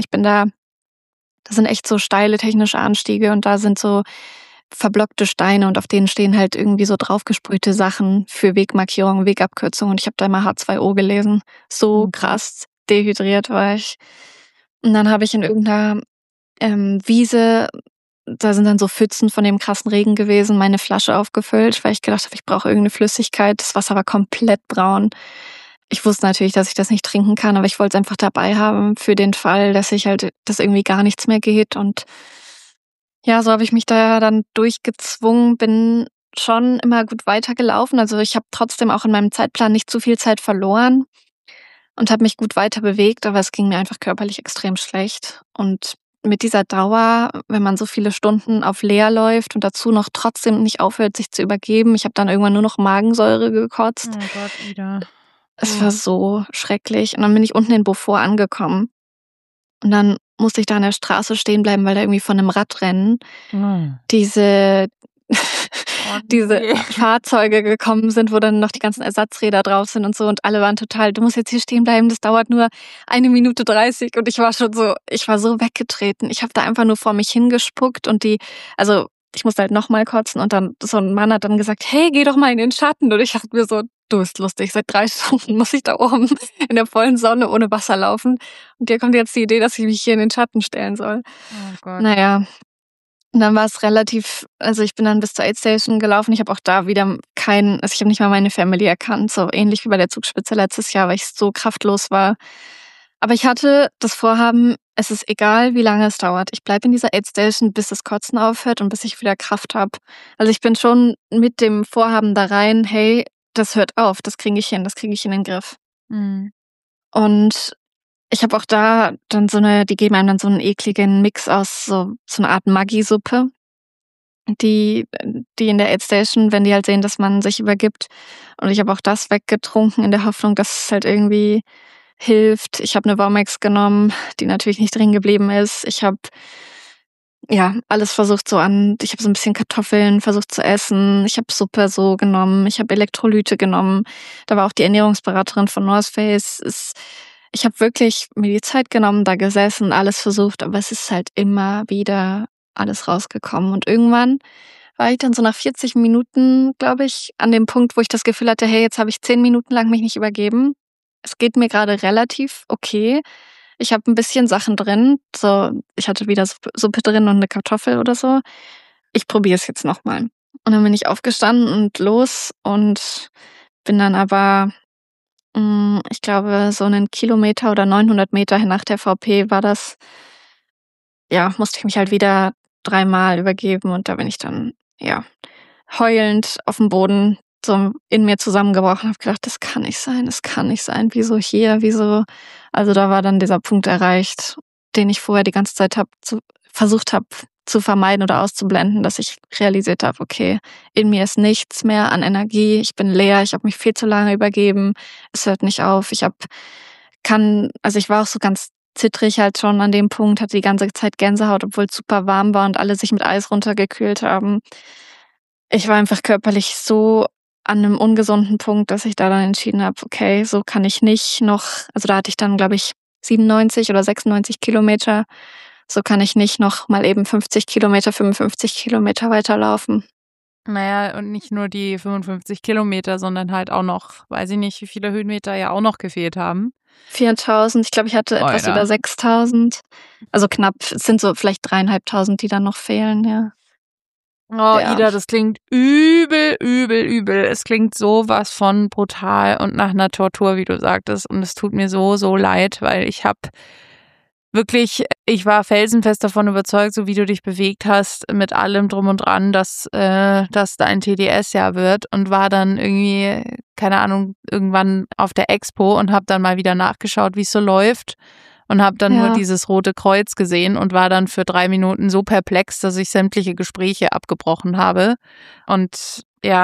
Da sind echt so steile technische Anstiege und da sind so verblockte Steine und auf denen stehen halt irgendwie so draufgesprühte Sachen für Wegmarkierungen, Wegabkürzungen und ich habe da immer H2O gelesen. So Mhm. krass dehydriert war ich. Und dann habe ich in irgend 'ner, Wiese, da sind dann so Pfützen von dem krassen Regen gewesen, meine Flasche aufgefüllt, weil ich gedacht habe, ich brauche irgend 'ne Flüssigkeit. Das Wasser war komplett braun. Ich wusste natürlich, dass ich das nicht trinken kann, aber ich wollte es einfach dabei haben für den Fall, dass irgendwie gar nichts mehr geht und ja, so habe ich mich da dann durchgezwungen, bin schon immer gut weitergelaufen. Also ich habe trotzdem auch in meinem Zeitplan nicht zu viel Zeit verloren und habe mich gut weiter bewegt, aber es ging mir einfach körperlich extrem schlecht. Und mit dieser Dauer, wenn man so viele Stunden auf leer läuft und dazu noch trotzdem nicht aufhört, sich zu übergeben, ich habe dann irgendwann nur noch Magensäure gekotzt. Oh Gott, Ida. Es war so schrecklich. Und dann bin ich unten in Beaufort angekommen. Und dann musste ich da an der Straße stehen bleiben, weil da irgendwie von einem Radrennen diese Fahrzeuge gekommen sind, wo dann noch die ganzen Ersatzräder drauf sind und so. Und alle waren total, du musst jetzt hier stehen bleiben, das dauert nur 1 Minute 30. Und ich war so weggetreten. Ich habe da einfach nur vor mich hingespuckt und ich musste halt nochmal kotzen und dann so ein Mann hat dann gesagt, hey, geh doch mal in den Schatten. Und ich dachte mir so, du bist lustig, seit 3 Stunden muss ich da oben in der vollen Sonne ohne Wasser laufen. Und dir kommt jetzt die Idee, dass ich mich hier in den Schatten stellen soll. Oh Gott. Naja, und dann war es ich bin dann bis zur Aid Station gelaufen. Ich habe auch da wieder ich habe nicht mal meine Family erkannt, so ähnlich wie bei der Zugspitze letztes Jahr, weil ich so kraftlos war. Aber ich hatte das Vorhaben, es ist egal, wie lange es dauert. Ich bleibe in dieser Aid Station, bis das Kotzen aufhört und bis ich wieder Kraft habe. Also ich bin schon mit dem Vorhaben da rein, hey, das hört auf, das kriege ich hin, das kriege ich in den Griff. Mhm. Und ich habe auch da dann die geben einem dann so einen ekligen Mix aus so eine Art Maggi-Suppe, die in der Aid Station, wenn die halt sehen, dass man sich übergibt. Und ich habe auch das weggetrunken in der Hoffnung, dass es halt irgendwie hilft. Ich habe eine Womex genommen, die natürlich nicht drin geblieben ist. Ich habe alles versucht ich habe so ein bisschen Kartoffeln versucht zu essen. Ich habe Suppe so genommen. Ich habe Elektrolyte genommen. Da war auch die Ernährungsberaterin von North Face. Ich habe wirklich mir die Zeit genommen, da gesessen, alles versucht, aber es ist halt immer wieder alles rausgekommen. Und irgendwann war ich dann so nach 40 Minuten, glaube ich, an dem Punkt, wo ich das Gefühl hatte, hey, jetzt habe ich 10 Minuten lang mich nicht übergeben. Es geht mir gerade relativ okay. Ich habe ein bisschen Sachen drin. So, ich hatte wieder Suppe drin und eine Kartoffel oder so. Ich probiere es jetzt nochmal. Und dann bin ich aufgestanden und los und bin dann aber, ich glaube, so einen Kilometer oder 900 Meter nach der VP war das, musste ich mich halt wieder 3-mal übergeben und da bin ich dann, heulend auf dem Boden so in mir zusammengebrochen, habe gedacht, das kann nicht sein, wieso hier, wieso? Also da war dann dieser Punkt erreicht, den ich vorher die ganze Zeit versucht habe zu vermeiden oder auszublenden, dass ich realisiert habe, okay, in mir ist nichts mehr an Energie, ich bin leer, ich habe mich viel zu lange übergeben, es hört nicht auf, ich war auch so ganz zittrig halt schon an dem Punkt, hatte die ganze Zeit Gänsehaut, obwohl es super warm war und alle sich mit Eis runtergekühlt haben. Ich war einfach körperlich so an einem ungesunden Punkt, dass ich da dann entschieden habe, okay, so kann ich nicht noch, also da hatte ich dann, glaube ich, 97 oder 96 Kilometer, so kann ich nicht noch mal eben 50 Kilometer, 55 Kilometer weiterlaufen. Naja, und nicht nur die 55 Kilometer, sondern halt auch noch, weiß ich nicht, wie viele Höhenmeter ja auch noch gefehlt haben. 4.000, ich glaube, ich hatte etwas über 6.000. Also knapp, es sind so vielleicht 3.500, die dann noch fehlen, ja. Oh, ja. Ida, das klingt übel. Es klingt sowas von brutal und nach einer Tortur, wie du sagtest. Und es tut mir so leid, weil ich war felsenfest davon überzeugt, so wie du dich bewegt hast, mit allem drum und dran, dass dein TDS-Jahr wird und war dann irgendwie, keine Ahnung, irgendwann auf der Expo und habe dann mal wieder nachgeschaut, wie es so läuft und habe dann nur dieses Rote Kreuz gesehen und war dann für 3 Minuten so perplex, dass ich sämtliche Gespräche abgebrochen habe. Und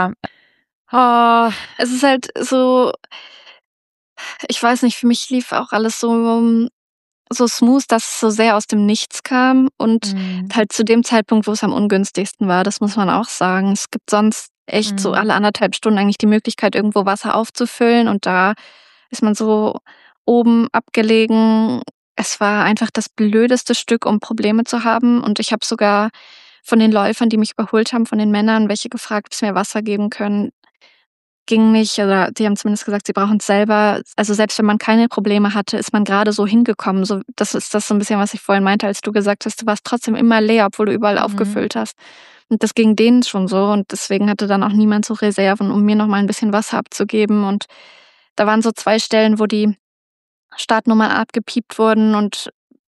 es ist halt so, ich weiß nicht, für mich lief auch alles so smooth, dass es so sehr aus dem Nichts kam und halt zu dem Zeitpunkt, wo es am ungünstigsten war, das muss man auch sagen. Es gibt sonst echt so alle 1,5 Stunden eigentlich die Möglichkeit, irgendwo Wasser aufzufüllen und da ist man so oben abgelegen. Es war einfach das blödeste Stück, um Probleme zu haben und ich habe sogar von den Läufern, die mich überholt haben, von den Männern, welche gefragt, ob sie mir Wasser geben können. Ging nicht, oder die haben zumindest gesagt, sie brauchen es selber. Also selbst wenn man keine Probleme hatte, ist man gerade so hingekommen. So, das ist das so ein bisschen, was ich vorhin meinte, als du gesagt hast, du warst trotzdem immer leer, obwohl du überall aufgefüllt hast. Und das ging denen schon so und deswegen hatte dann auch niemand so Reserven, um mir noch mal ein bisschen Wasser abzugeben. Und da waren so 2 Stellen, wo die Startnummern abgepiept wurden und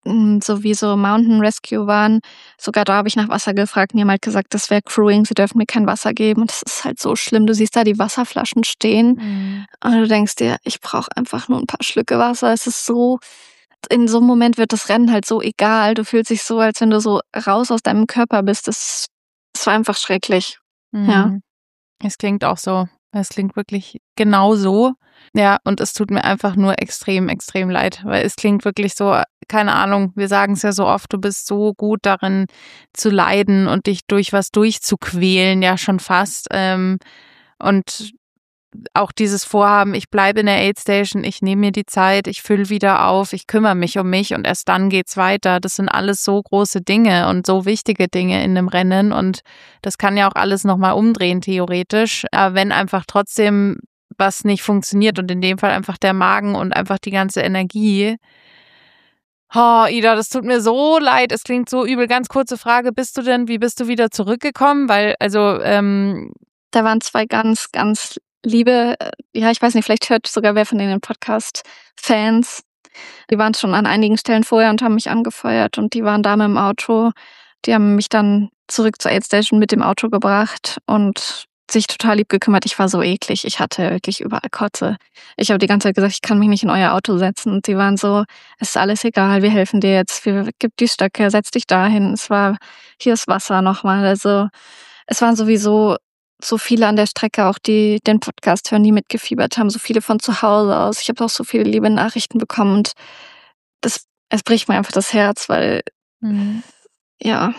so wie so Mountain Rescue waren. Sogar da habe ich nach Wasser gefragt und die haben halt gesagt, das wäre Crewing, sie dürfen mir kein Wasser geben. Und das ist halt so schlimm. Du siehst da die Wasserflaschen stehen und du denkst dir, ich brauche einfach nur ein paar Schlücke Wasser. Es ist so, in so einem Moment wird das Rennen halt so egal. Du fühlst dich so, als wenn du so raus aus deinem Körper bist. Das war einfach schrecklich. Ja. Es klingt auch so. Es klingt wirklich genau so. Ja, und es tut mir einfach nur extrem, extrem leid, weil es klingt wirklich so, keine Ahnung, wir sagen es ja so oft, du bist so gut darin zu leiden und dich durch was durchzuquälen, ja schon fast. Und auch dieses Vorhaben, ich bleibe in der Aid Station, ich nehme mir die Zeit, ich fülle wieder auf, ich kümmere mich um mich und erst dann geht's weiter. Das sind alles so große Dinge und so wichtige Dinge in einem Rennen und das kann ja auch alles nochmal umdrehen, theoretisch. Aber wenn einfach trotzdem was nicht funktioniert und in dem Fall einfach der Magen und einfach die ganze Energie. Oh, Ida, das tut mir so leid, es klingt so übel. Ganz kurze Frage, wie bist du wieder zurückgekommen? Weil, da waren 2 ganz, ganz liebe, ja, ich weiß nicht, vielleicht hört sogar wer von denen den Podcast, Fans. Die waren schon an einigen Stellen vorher und haben mich angefeuert und die waren da mit dem Auto. Die haben mich dann zurück zur Aid Station mit dem Auto gebracht und sich total lieb gekümmert. Ich war so eklig. Ich hatte wirklich überall Kotze. Ich habe die ganze Zeit gesagt, ich kann mich nicht in euer Auto setzen. Und sie waren so, es ist alles egal, wir helfen dir jetzt. Gib die Stöcke, setz dich dahin. Hier ist Wasser nochmal. Also es waren sowieso so viele an der Strecke, auch die den Podcast hören, die mitgefiebert haben. So viele von zu Hause aus. Ich habe auch so viele liebe Nachrichten bekommen. Und es bricht mir einfach das Herz, weil ja.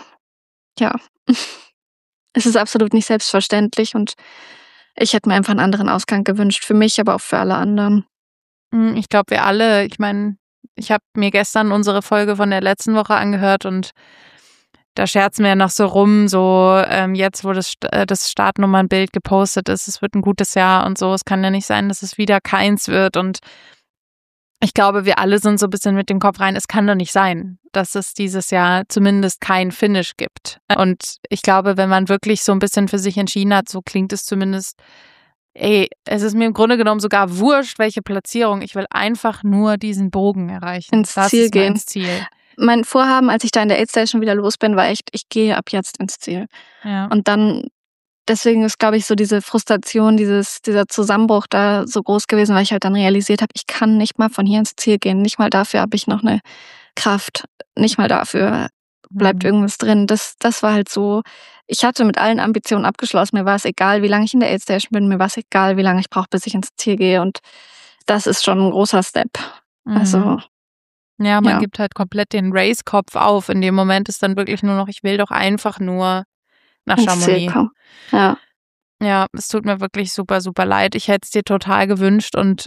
Es ist absolut nicht selbstverständlich und ich hätte mir einfach einen anderen Ausgang gewünscht. Für mich, aber auch für alle anderen. Ich glaube, wir alle, ich meine, ich habe mir gestern unsere Folge von der letzten Woche angehört und da scherzen wir ja noch so rum, jetzt, wo das Startnummernbild gepostet ist, es wird ein gutes Jahr und so. Es kann ja nicht sein, dass es wieder keins wird und ich glaube, wir alle sind so ein bisschen mit dem Kopf rein, es kann doch nicht sein, dass es dieses Jahr zumindest kein Finish gibt. Und ich glaube, wenn man wirklich so ein bisschen für sich entschieden hat, so klingt es zumindest, es ist mir im Grunde genommen sogar wurscht, welche Platzierung. Ich will einfach nur diesen Bogen erreichen. Ins Ziel gehen. Das ist mein Ziel. Mein Vorhaben, als ich da in der Aid Station wieder los bin, war echt, ich gehe ab jetzt ins Ziel. Ja. Und dann, deswegen ist, glaube ich, so diese Frustration, dieser Zusammenbruch da so groß gewesen, weil ich halt dann realisiert habe, ich kann nicht mal von hier ins Ziel gehen. Nicht mal dafür habe ich noch eine Kraft. Nicht mal dafür bleibt irgendwas drin. Das war halt so, ich hatte mit allen Ambitionen abgeschlossen. Mir war es egal, wie lange ich in der Aid Station bin. Mir war es egal, wie lange ich brauche, bis ich ins Ziel gehe. Und das ist schon ein großer Step. Also ja, man gibt halt komplett den Race-Kopf auf. In dem Moment ist dann wirklich nur noch, ich will doch einfach nur nach Chamonix. Ja. Ja, es tut mir wirklich super, super leid. Ich hätte es dir total gewünscht und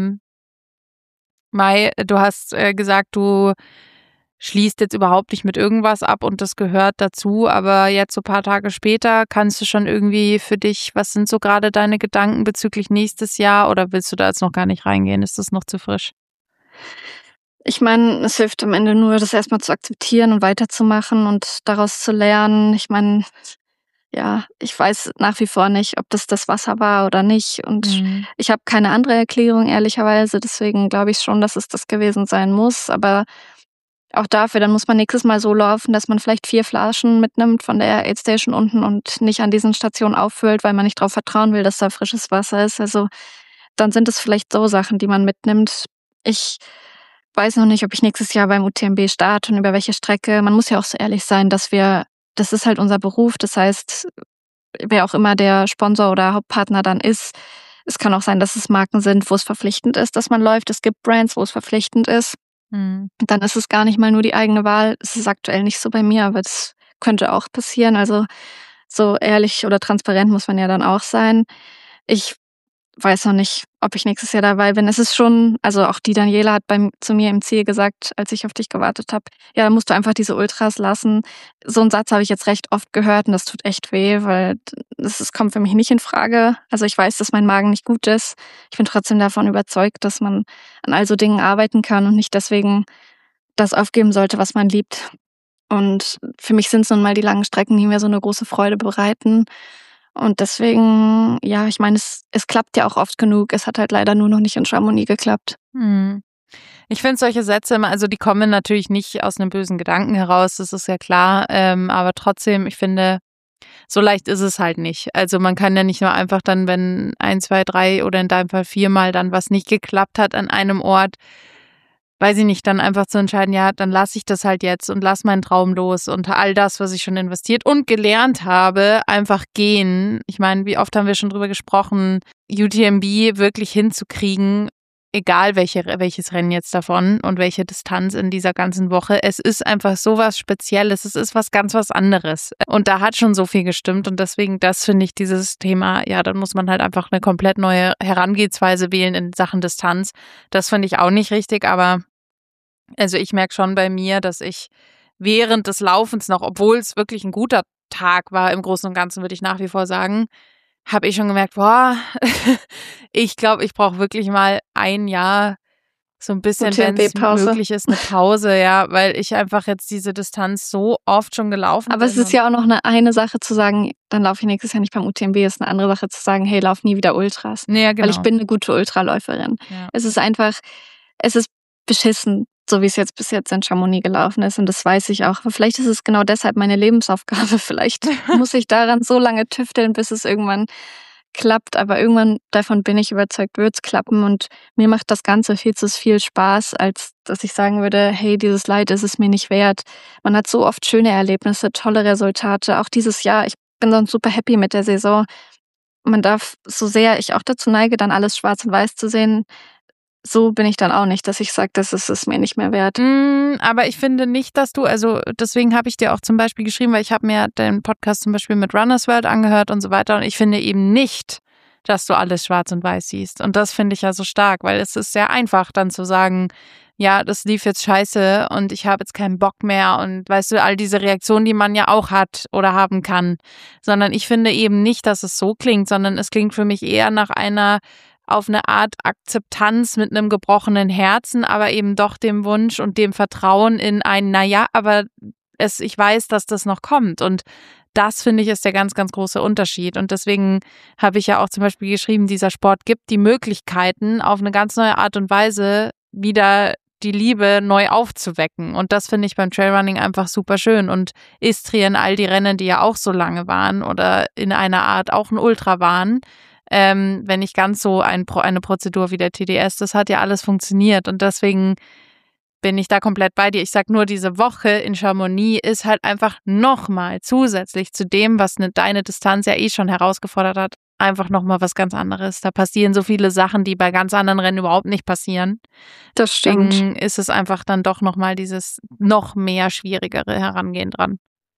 Mai, du hast gesagt, du schließt jetzt überhaupt nicht mit irgendwas ab und das gehört dazu, aber jetzt so ein paar Tage später kannst du schon irgendwie für dich, was sind so gerade deine Gedanken bezüglich nächstes Jahr oder willst du da jetzt noch gar nicht reingehen? Ist das noch zu frisch? Ich meine, es hilft am Ende nur, das erstmal zu akzeptieren und weiterzumachen und daraus zu lernen. Ich meine, ja, ich weiß nach wie vor nicht, ob das Wasser war oder nicht. Und ich habe keine andere Erklärung, ehrlicherweise. Deswegen glaube ich schon, dass es das gewesen sein muss. Aber auch dafür, dann muss man nächstes Mal so laufen, dass man vielleicht 4 Flaschen mitnimmt von der Aid Station unten und nicht an diesen Stationen auffüllt, weil man nicht darauf vertrauen will, dass da frisches Wasser ist. Also dann sind es vielleicht so Sachen, die man mitnimmt. Ich weiß noch nicht, ob ich nächstes Jahr beim UTMB starte und über welche Strecke. Man muss ja auch so ehrlich sein, das ist halt unser Beruf. Das heißt, wer auch immer der Sponsor oder Hauptpartner dann ist, es kann auch sein, dass es Marken sind, wo es verpflichtend ist, dass man läuft. Es gibt Brands, wo es verpflichtend ist. Dann ist es gar nicht mal nur die eigene Wahl. Es ist aktuell nicht so bei mir, aber das könnte auch passieren. Also so ehrlich oder transparent muss man ja dann auch sein. Ich weiß noch nicht, ob ich nächstes Jahr dabei bin. Es ist schon, also auch die Daniela hat zu mir im Ziel gesagt, als ich auf dich gewartet habe, ja, da musst du einfach diese Ultras lassen. So einen Satz habe ich jetzt recht oft gehört und das tut echt weh, weil das kommt für mich nicht in Frage. Also ich weiß, dass mein Magen nicht gut ist. Ich bin trotzdem davon überzeugt, dass man an all so Dingen arbeiten kann und nicht deswegen das aufgeben sollte, was man liebt. Und für mich sind es nun mal die langen Strecken, die mir so eine große Freude bereiten. Und deswegen, ja, ich meine, es klappt ja auch oft genug. Es hat halt leider nur noch nicht in Chamonix geklappt. Ich finde solche Sätze immer, also die kommen natürlich nicht aus einem bösen Gedanken heraus, das ist ja klar, aber trotzdem, ich finde, so leicht ist es halt nicht. Also man kann ja nicht nur einfach dann, wenn 1, 2, 3 oder in deinem Fall 4-mal dann was nicht geklappt hat an einem Ort, weiß ich nicht, dann einfach zu entscheiden, ja, dann lasse ich das halt jetzt und lass meinen Traum los und all das, was ich schon investiert und gelernt habe, einfach gehen. Ich meine, wie oft haben wir schon drüber gesprochen, UTMB wirklich hinzukriegen, egal welches Rennen jetzt davon und welche Distanz in dieser ganzen Woche. Es ist einfach so was Spezielles. Es ist was anderes. Und da hat schon so viel gestimmt. Und deswegen, das finde ich dieses Thema, ja, dann muss man halt einfach eine komplett neue Herangehensweise wählen in Sachen Distanz. Das finde ich auch nicht richtig. Aber also ich merke schon bei mir, dass ich während des Laufens noch, obwohl es wirklich ein guter Tag war, im Großen und Ganzen würde ich nach wie vor sagen, habe ich schon gemerkt, boah, ich glaube, ich brauche wirklich mal ein Jahr so ein bisschen, wenn es möglich ist, eine Pause, ja, weil ich einfach jetzt diese Distanz so oft schon gelaufen bin. Aber es ist ja auch noch eine Sache zu sagen, dann laufe ich nächstes Jahr nicht beim UTMB, ist eine andere Sache zu sagen, hey, lauf nie wieder Ultras. Ja, genau. Weil ich bin eine gute Ultraläuferin. Ja. Es ist beschissen, so wie es jetzt bis jetzt in Chamonix gelaufen ist. Und das weiß ich auch. Aber vielleicht ist es genau deshalb meine Lebensaufgabe. Vielleicht muss ich daran so lange tüfteln, bis es irgendwann klappt. Aber irgendwann, davon bin ich überzeugt, wird es klappen. Und mir macht das Ganze viel zu viel Spaß, als dass ich sagen würde, hey, dieses Leid ist es mir nicht wert. Man hat so oft schöne Erlebnisse, tolle Resultate. Auch dieses Jahr, ich bin sonst super happy mit der Saison. Man darf, so sehr ich auch dazu neige, dann alles schwarz und weiß zu sehen, so bin ich dann auch nicht, dass ich sage, das ist es mir nicht mehr wert. Aber ich finde nicht, dass du, also deswegen habe ich dir auch zum Beispiel geschrieben, weil ich habe mir den Podcast zum Beispiel mit Runners World angehört und so weiter und ich finde eben nicht, dass du alles schwarz und weiß siehst. Und das finde ich ja so stark, weil es ist sehr einfach dann zu sagen, ja, das lief jetzt scheiße und ich habe jetzt keinen Bock mehr und weißt du, all diese Reaktionen, die man ja auch hat oder haben kann. Sondern ich finde eben nicht, dass es so klingt, sondern es klingt für mich eher nach einer auf eine Art Akzeptanz mit einem gebrochenen Herzen, aber eben doch dem Wunsch und dem Vertrauen in ein, naja, aber ich weiß, dass das noch kommt. Und das, finde ich, ist der ganz, ganz große Unterschied. Und deswegen habe ich ja auch zum Beispiel geschrieben, dieser Sport gibt die Möglichkeiten, auf eine ganz neue Art und Weise wieder die Liebe neu aufzuwecken. Und das finde ich beim Trailrunning einfach super schön. Und Istrien, all die Rennen, die ja auch so lange waren oder in einer Art auch ein Ultra waren, wenn nicht ganz so eine Prozedur wie der TDS, das hat ja alles funktioniert und deswegen bin ich da komplett bei dir. Ich sag nur, diese Woche in Chamonix ist halt einfach nochmal zusätzlich zu dem, was deine Distanz ja eh schon herausgefordert hat, einfach nochmal was ganz anderes. Da passieren so viele Sachen, die bei ganz anderen Rennen überhaupt nicht passieren. Das stimmt. Deswegen ist es einfach dann doch nochmal dieses noch mehr schwierigere Herangehen dran.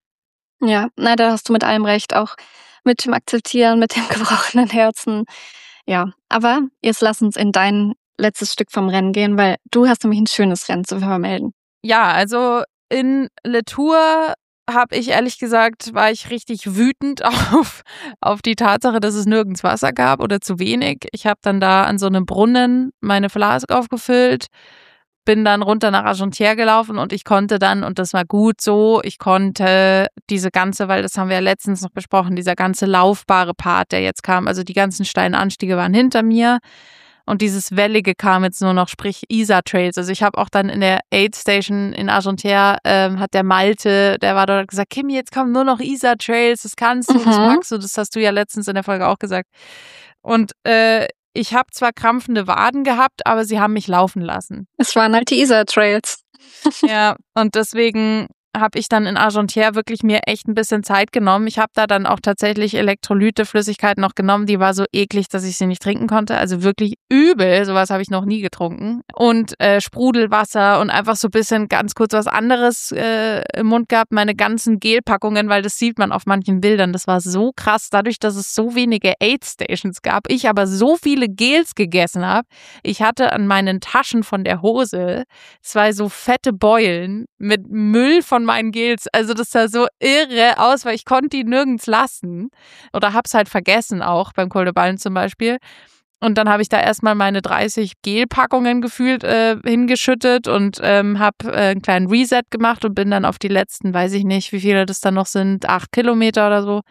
Ja, na, da hast du mit allem recht, auch mit dem Akzeptieren, mit dem gebrochenen Herzen. Ja, aber jetzt lass uns in dein letztes Stück vom Rennen gehen, weil du hast nämlich ein schönes Rennen zu vermelden. Ja, also in Le Tour habe ich ehrlich gesagt, war ich richtig wütend auf die Tatsache, dass es nirgends Wasser gab oder zu wenig. Ich habe dann da an so einem Brunnen meine Flaske aufgefüllt, bin dann runter nach Argentière gelaufen und ich konnte dann, und das war gut so, ich konnte diese ganze, weil das haben wir ja letztens noch besprochen, dieser ganze laufbare Part, der jetzt kam, also die ganzen steilen Anstiege waren hinter mir und dieses Wellige kam jetzt nur noch, sprich Isar-Trails. Also ich habe auch dann in der Aid Station in Argentière, hat der Malte, der war dort gesagt, Kimi, jetzt kommen nur noch Isar-Trails, das kannst du, das magst du, das hast du ja letztens in der Folge auch gesagt. Und ich habe zwar krampfende Waden gehabt, aber sie haben mich laufen lassen. Es waren halt die Isar-Trails. Ja, und deswegen habe ich dann in Argentière wirklich mir echt ein bisschen Zeit genommen. Ich habe da dann auch tatsächlich Elektrolyte-Flüssigkeit noch genommen. Die war so eklig, dass ich sie nicht trinken konnte. Also wirklich übel. Sowas habe ich noch nie getrunken. Und Sprudelwasser und einfach so ein bisschen ganz kurz was anderes im Mund gehabt. Meine ganzen Gelpackungen, weil das sieht man auf manchen Bildern. Das war so krass. Dadurch, dass es so wenige Aid-Stations gab, ich aber so viele Gels gegessen habe. Ich hatte an meinen Taschen von der Hose 2 so fette Beulen mit Müll von meinen Gels. Also das sah so irre aus, weil ich konnte die nirgends lassen. Oder hab's halt vergessen auch, beim Col de Ballen zum Beispiel. Und dann habe ich da erstmal meine 30 Gelpackungen gefühlt hingeschüttet und habe einen kleinen Reset gemacht und bin dann auf die letzten, weiß ich nicht, wie viele das dann noch sind, 8 Kilometer oder so,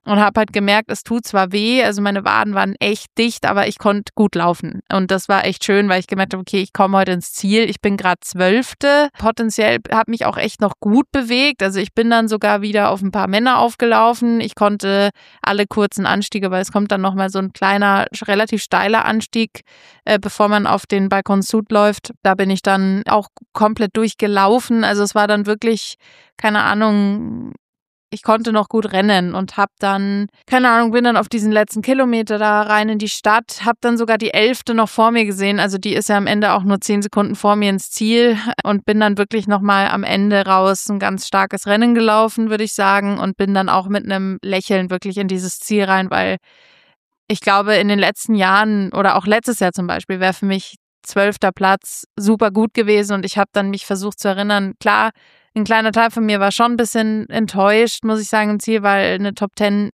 und habe halt gemerkt, es tut zwar weh, also meine Waden waren echt dicht, aber ich konnte gut laufen. Und das war echt schön, weil ich gemerkt habe, okay, ich komme heute ins Ziel. Ich bin gerade 12. Potenziell habe mich auch echt noch gut bewegt. Also ich bin dann sogar wieder auf ein paar Männer aufgelaufen. Ich konnte alle kurzen Anstiege, weil es kommt dann nochmal so ein kleiner, relativ steiler Anstieg, bevor man auf den Balkon Sud läuft. Da bin ich dann auch komplett durchgelaufen. Also es war dann wirklich, keine Ahnung, ich konnte noch gut rennen und hab dann, keine Ahnung, bin dann auf diesen letzten Kilometer da rein in die Stadt, hab dann sogar die 11. noch vor mir gesehen, also die ist ja am Ende auch nur 10 Sekunden vor mir ins Ziel und bin dann wirklich nochmal am Ende raus ein ganz starkes Rennen gelaufen, würde ich sagen, und bin dann auch mit einem Lächeln wirklich in dieses Ziel rein, weil ich glaube, in den letzten Jahren oder auch letztes Jahr zum Beispiel wäre für mich 12. Platz super gut gewesen und ich habe dann mich versucht zu erinnern, klar, ein kleiner Teil von mir war schon ein bisschen enttäuscht, muss ich sagen, im Ziel, weil eine Top 10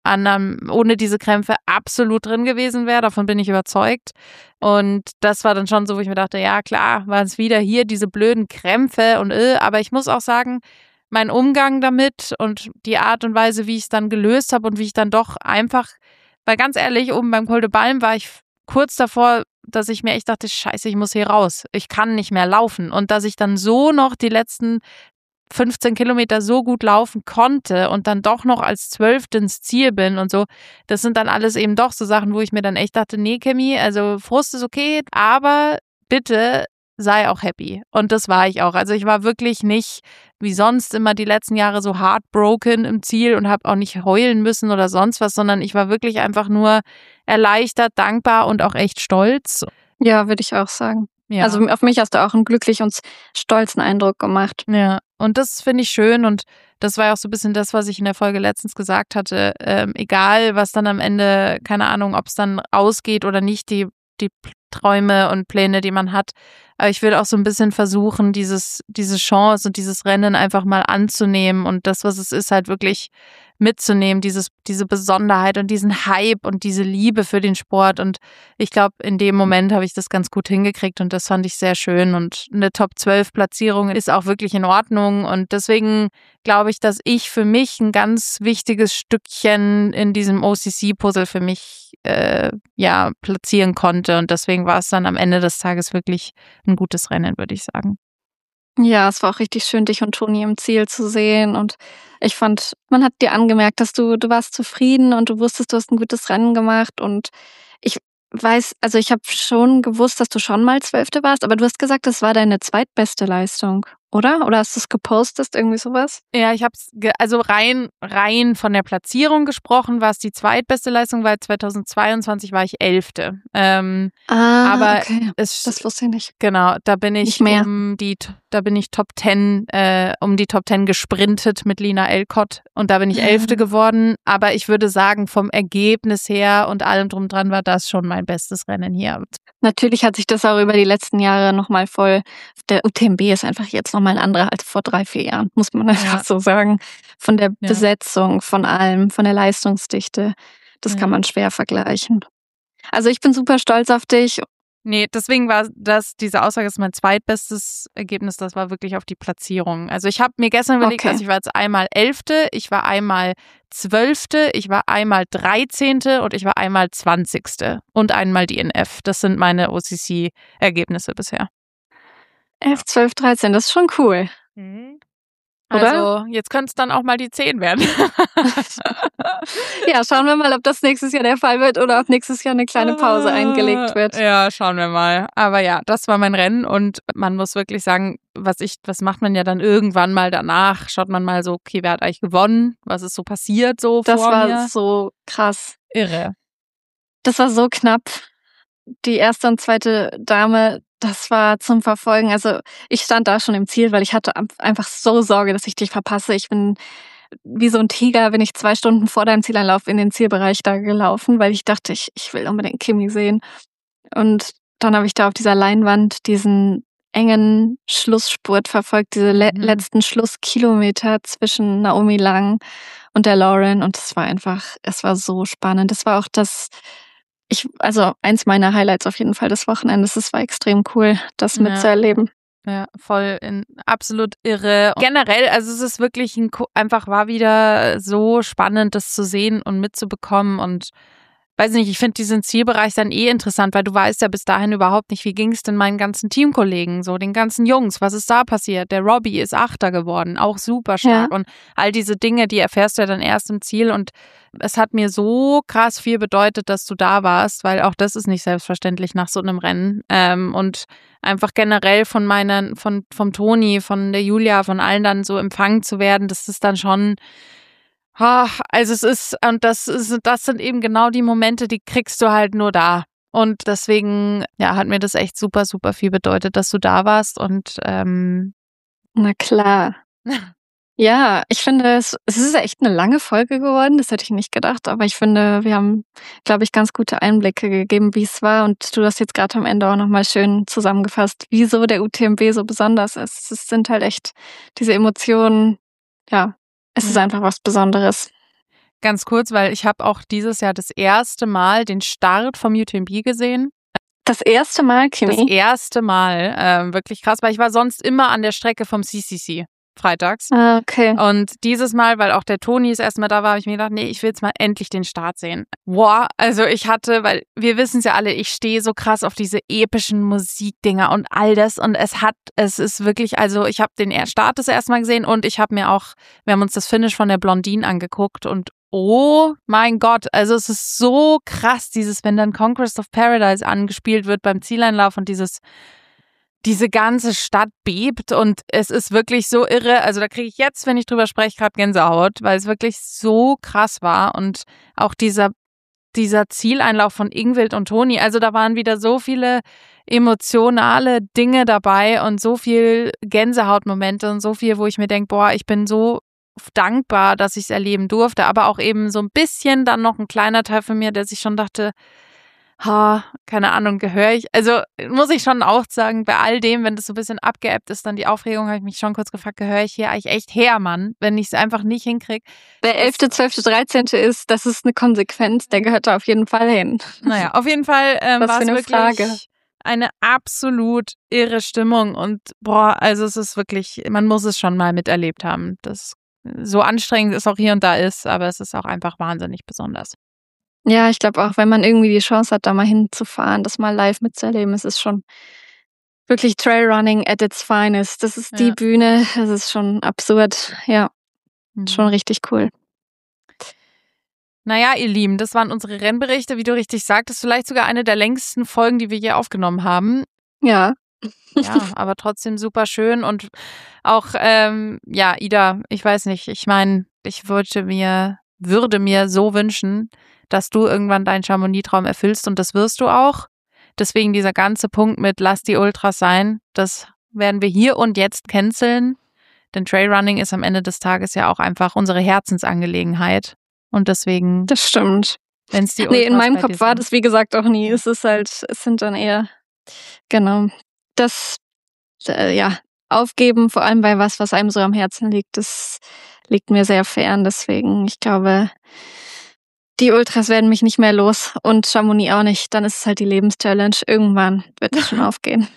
ohne diese Krämpfe absolut drin gewesen wäre. Davon bin ich überzeugt. Und das war dann schon so, wo ich mir dachte, ja klar, waren es wieder hier diese blöden Krämpfe und aber ich muss auch sagen, mein Umgang damit und die Art und Weise, wie ich es dann gelöst habe und wie ich dann doch einfach, weil ganz ehrlich, oben beim Col de Balme war ich kurz davor, dass ich mir echt dachte, scheiße, ich muss hier raus. Ich kann nicht mehr laufen. Und dass ich dann so noch die letzten 15 Kilometer so gut laufen konnte und dann doch noch als 12. ins Ziel bin und so, das sind dann alles eben doch so Sachen, wo ich mir dann echt dachte, nee, Kimi, also Frust ist okay, aber bitte sei auch happy. Und das war ich auch. Also ich war wirklich nicht wie sonst immer die letzten Jahre so heartbroken im Ziel und habe auch nicht heulen müssen oder sonst was, sondern ich war wirklich einfach nur erleichtert, dankbar und auch echt stolz. Ja, würde ich auch sagen. Ja. Also auf mich hast du auch einen glücklichen und stolzen Eindruck gemacht. Ja, und das finde ich schön und das war ja auch so ein bisschen das, was ich in der Folge letztens gesagt hatte. Egal, was dann am Ende, keine Ahnung, ob es dann ausgeht oder nicht, die Träume und Pläne, die man hat. Aber ich will auch so ein bisschen versuchen, diese Chance und dieses Rennen einfach mal anzunehmen und das, was es ist, halt wirklich mitzunehmen, diese Besonderheit und diesen Hype und diese Liebe für den Sport. Und ich glaube, in dem Moment habe ich das ganz gut hingekriegt und das fand ich sehr schön. Und eine Top-12-Platzierung ist auch wirklich in Ordnung. Und deswegen glaube ich, dass ich für mich ein ganz wichtiges Stückchen in diesem OCC-Puzzle für mich platzieren konnte. Und deswegen war es dann am Ende des Tages wirklich ein gutes Rennen, würde ich sagen. Ja, es war auch richtig schön, dich und Toni im Ziel zu sehen. Und ich fand, man hat dir angemerkt, dass du warst zufrieden und du wusstest, du hast ein gutes Rennen gemacht. Und ich weiß, also ich habe schon gewusst, dass du schon mal 12. warst, aber du hast gesagt, das war deine zweitbeste Leistung, oder? Oder hast du es gepostet, irgendwie sowas? Ja, ich habe es, also rein von der Platzierung gesprochen, war es die zweitbeste Leistung, weil 2022 war ich 11. Aber okay. das wusste ich nicht. Genau, da bin ich Nicht mehr. da bin ich Top 10, um die Top 10 gesprintet mit Lina Elcott und da bin ich 11. geworden. Aber ich würde sagen, vom Ergebnis her und allem drum dran war das schon mein bestes Rennen hier. Natürlich hat sich das auch über die letzten Jahre nochmal voll. Der UTMB ist einfach jetzt nochmal ein anderer als vor 3-4 Jahren, muss man einfach so sagen. Von der Besetzung, von allem, von der Leistungsdichte. Das kann man schwer vergleichen. Also ich bin super stolz auf dich. Nee, deswegen war diese Aussage ist mein zweitbestes Ergebnis, das war wirklich auf die Platzierung. Also ich habe mir gestern überlegt, also ich war jetzt einmal 11., ich war einmal 12., ich war einmal 13. und ich war einmal 20. und einmal DNF. Das sind meine OCC-Ergebnisse bisher. 11, 12, 13, das ist schon cool. Oder? Also jetzt könnte es dann auch mal die 10 werden. Ja, schauen wir mal, ob das nächstes Jahr der Fall wird oder ob nächstes Jahr eine kleine Pause eingelegt wird. Ja, schauen wir mal. Aber ja, das war mein Rennen und man muss wirklich sagen, was macht man ja dann irgendwann mal danach? Schaut man mal so, okay, wer hat eigentlich gewonnen? Was ist so passiert so das vor mir? Das war so krass. Irre. Das war so knapp. Die erste und zweite Dame, das war zum Verfolgen. Also ich stand da schon im Ziel, weil ich hatte einfach so Sorge, dass ich dich verpasse. Ich bin wie so ein Tiger, bin ich 2 Stunden vor deinem Zieleinlauf in den Zielbereich da gelaufen, weil ich dachte, ich will unbedingt Kimi sehen. Und dann habe ich da auf dieser Leinwand diesen engen Schlussspurt verfolgt, diese letzten Schlusskilometer zwischen Naomi Lang und der Lauren. Und es war so spannend. Das war auch eins meiner Highlights auf jeden Fall des Wochenendes. Es war extrem cool, das mitzuerleben. Ja, absolut irre. Generell, also es ist wirklich war wieder so spannend, das zu sehen und mitzubekommen und weiß nicht, ich finde diesen Zielbereich dann interessant, weil du weißt ja bis dahin überhaupt nicht, wie ging es denn meinen ganzen Teamkollegen, so den ganzen Jungs, was ist da passiert? Der Robbie ist Achter geworden, auch super stark und all diese Dinge, die erfährst du ja dann erst im Ziel und es hat mir so krass viel bedeutet, dass du da warst, weil auch das ist nicht selbstverständlich nach so einem Rennen und einfach generell vom Toni, von der Julia, von allen dann so empfangen zu werden, das ist dann schon also das sind eben genau die Momente, die kriegst du halt nur da. Und deswegen, hat mir das echt super, super viel bedeutet, dass du da warst und Na klar. Ja, ich finde, es ist ja echt eine lange Folge geworden, das hätte ich nicht gedacht, aber ich finde, wir haben, glaube ich, ganz gute Einblicke gegeben, wie es war und du hast jetzt gerade am Ende auch nochmal schön zusammengefasst, wieso der UTMB so besonders ist. Es sind halt echt diese Emotionen, es ist einfach was Besonderes. Ganz kurz, weil ich habe auch dieses Jahr das erste Mal den Start vom UTMB gesehen. Das erste Mal, Kimi? Das erste Mal, wirklich krass, weil ich war sonst immer an der Strecke vom CCC freitags. Ah, okay. Und dieses Mal, weil auch der Toni das erste Mal da war, habe ich mir gedacht, nee, ich will jetzt mal endlich den Start sehen. Boah, also weil wir wissen es ja alle, ich stehe so krass auf diese epischen Musikdinger und all das und es ist wirklich, also ich habe den Start das erste Mal gesehen und wir haben uns das Finish von der Blondine angeguckt und oh mein Gott, also es ist so krass, wenn dann Conquest of Paradise angespielt wird beim Zieleinlauf und diese ganze Stadt bebt und es ist wirklich so irre. Also da kriege ich jetzt, wenn ich drüber spreche, gerade Gänsehaut, weil es wirklich so krass war und auch dieser Zieleinlauf von Ingvild und Toni, also da waren wieder so viele emotionale Dinge dabei und so viel Gänsehautmomente und so viel, wo ich mir denke, boah, ich bin so dankbar, dass ich es erleben durfte, aber auch eben so ein bisschen dann noch ein kleiner Teil von mir, der sich schon dachte, keine Ahnung, gehöre ich, also muss ich schon auch sagen, bei all dem, wenn das so ein bisschen abgeebbt ist, dann die Aufregung, habe ich mich schon kurz gefragt, gehöre ich hier eigentlich echt her, Mann, wenn ich es einfach nicht hinkriege. Der 11., 12., 13. das ist eine Konsequenz, der gehört da auf jeden Fall hin. Naja, auf jeden Fall war es wirklich Frage. Eine absolut irre Stimmung und also es ist wirklich, man muss es schon mal miterlebt haben, das so anstrengend es auch hier und da ist, aber es ist auch einfach wahnsinnig besonders. Ja, ich glaube auch, wenn man irgendwie die Chance hat, da mal hinzufahren, das mal live mitzuerleben, es ist schon wirklich Trailrunning at its finest. Das ist die Bühne, das ist schon absurd. Ja, schon richtig cool. Naja, ihr Lieben, das waren unsere Rennberichte, wie du richtig sagtest, vielleicht sogar eine der längsten Folgen, die wir je aufgenommen haben. Ja. Ja, aber trotzdem super schön und auch, Ida, ich weiß nicht, ich meine, ich würde mir so wünschen, dass du irgendwann deinen Chamonix-Traum erfüllst und das wirst du auch. Deswegen dieser ganze Punkt mit lass die Ultras sein, das werden wir hier und jetzt canceln, denn Trailrunning ist am Ende des Tages ja auch einfach unsere Herzensangelegenheit und deswegen. Das stimmt. Wenn's die Ultras in meinem Kopf war das, wie gesagt, auch nie. Es sind dann eher, genau, das, aufgeben, vor allem bei was einem so am Herzen liegt, das liegt mir sehr fern. Deswegen, ich glaube, die Ultras werden mich nicht mehr los und Chamonix auch nicht. Dann ist es halt die Lebenschallenge. Irgendwann wird es schon aufgehen.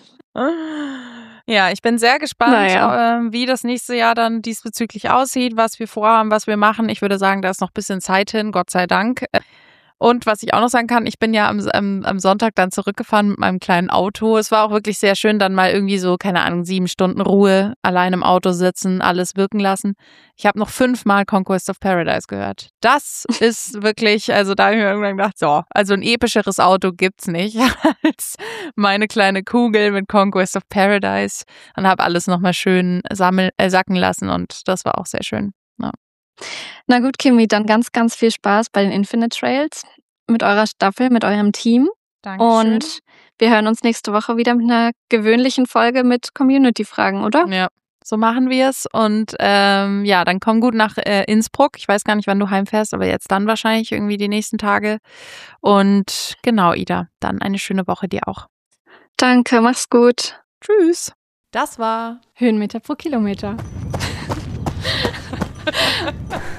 Ja, ich bin sehr gespannt, wie das nächste Jahr dann diesbezüglich aussieht, was wir vorhaben, was wir machen. Ich würde sagen, da ist noch ein bisschen Zeit hin, Gott sei Dank. Und was ich auch noch sagen kann, ich bin ja am Sonntag dann zurückgefahren mit meinem kleinen Auto. Es war auch wirklich sehr schön, dann mal irgendwie so, keine Ahnung, 7 Stunden Ruhe, allein im Auto sitzen, alles wirken lassen. Ich habe noch 5-mal Conquest of Paradise gehört. Das ist wirklich, also da habe ich mir irgendwann gedacht, so, also ein epischeres Auto gibt's nicht als meine kleine Kugel mit Conquest of Paradise. Und habe alles nochmal schön sacken lassen und das war auch sehr schön. Ja. Na gut, Kimi, dann ganz, ganz viel Spaß bei den Infinite Trails mit eurer Staffel, mit eurem Team. Dankeschön. Und wir hören uns nächste Woche wieder mit einer gewöhnlichen Folge mit Community-Fragen, oder? Ja, so machen wir es. Und dann komm gut nach Innsbruck. Ich weiß gar nicht, wann du heimfährst, aber jetzt dann wahrscheinlich irgendwie die nächsten Tage. Und genau, Ida, dann eine schöne Woche dir auch. Danke, mach's gut. Tschüss. Das war Höhenmeter pro Kilometer.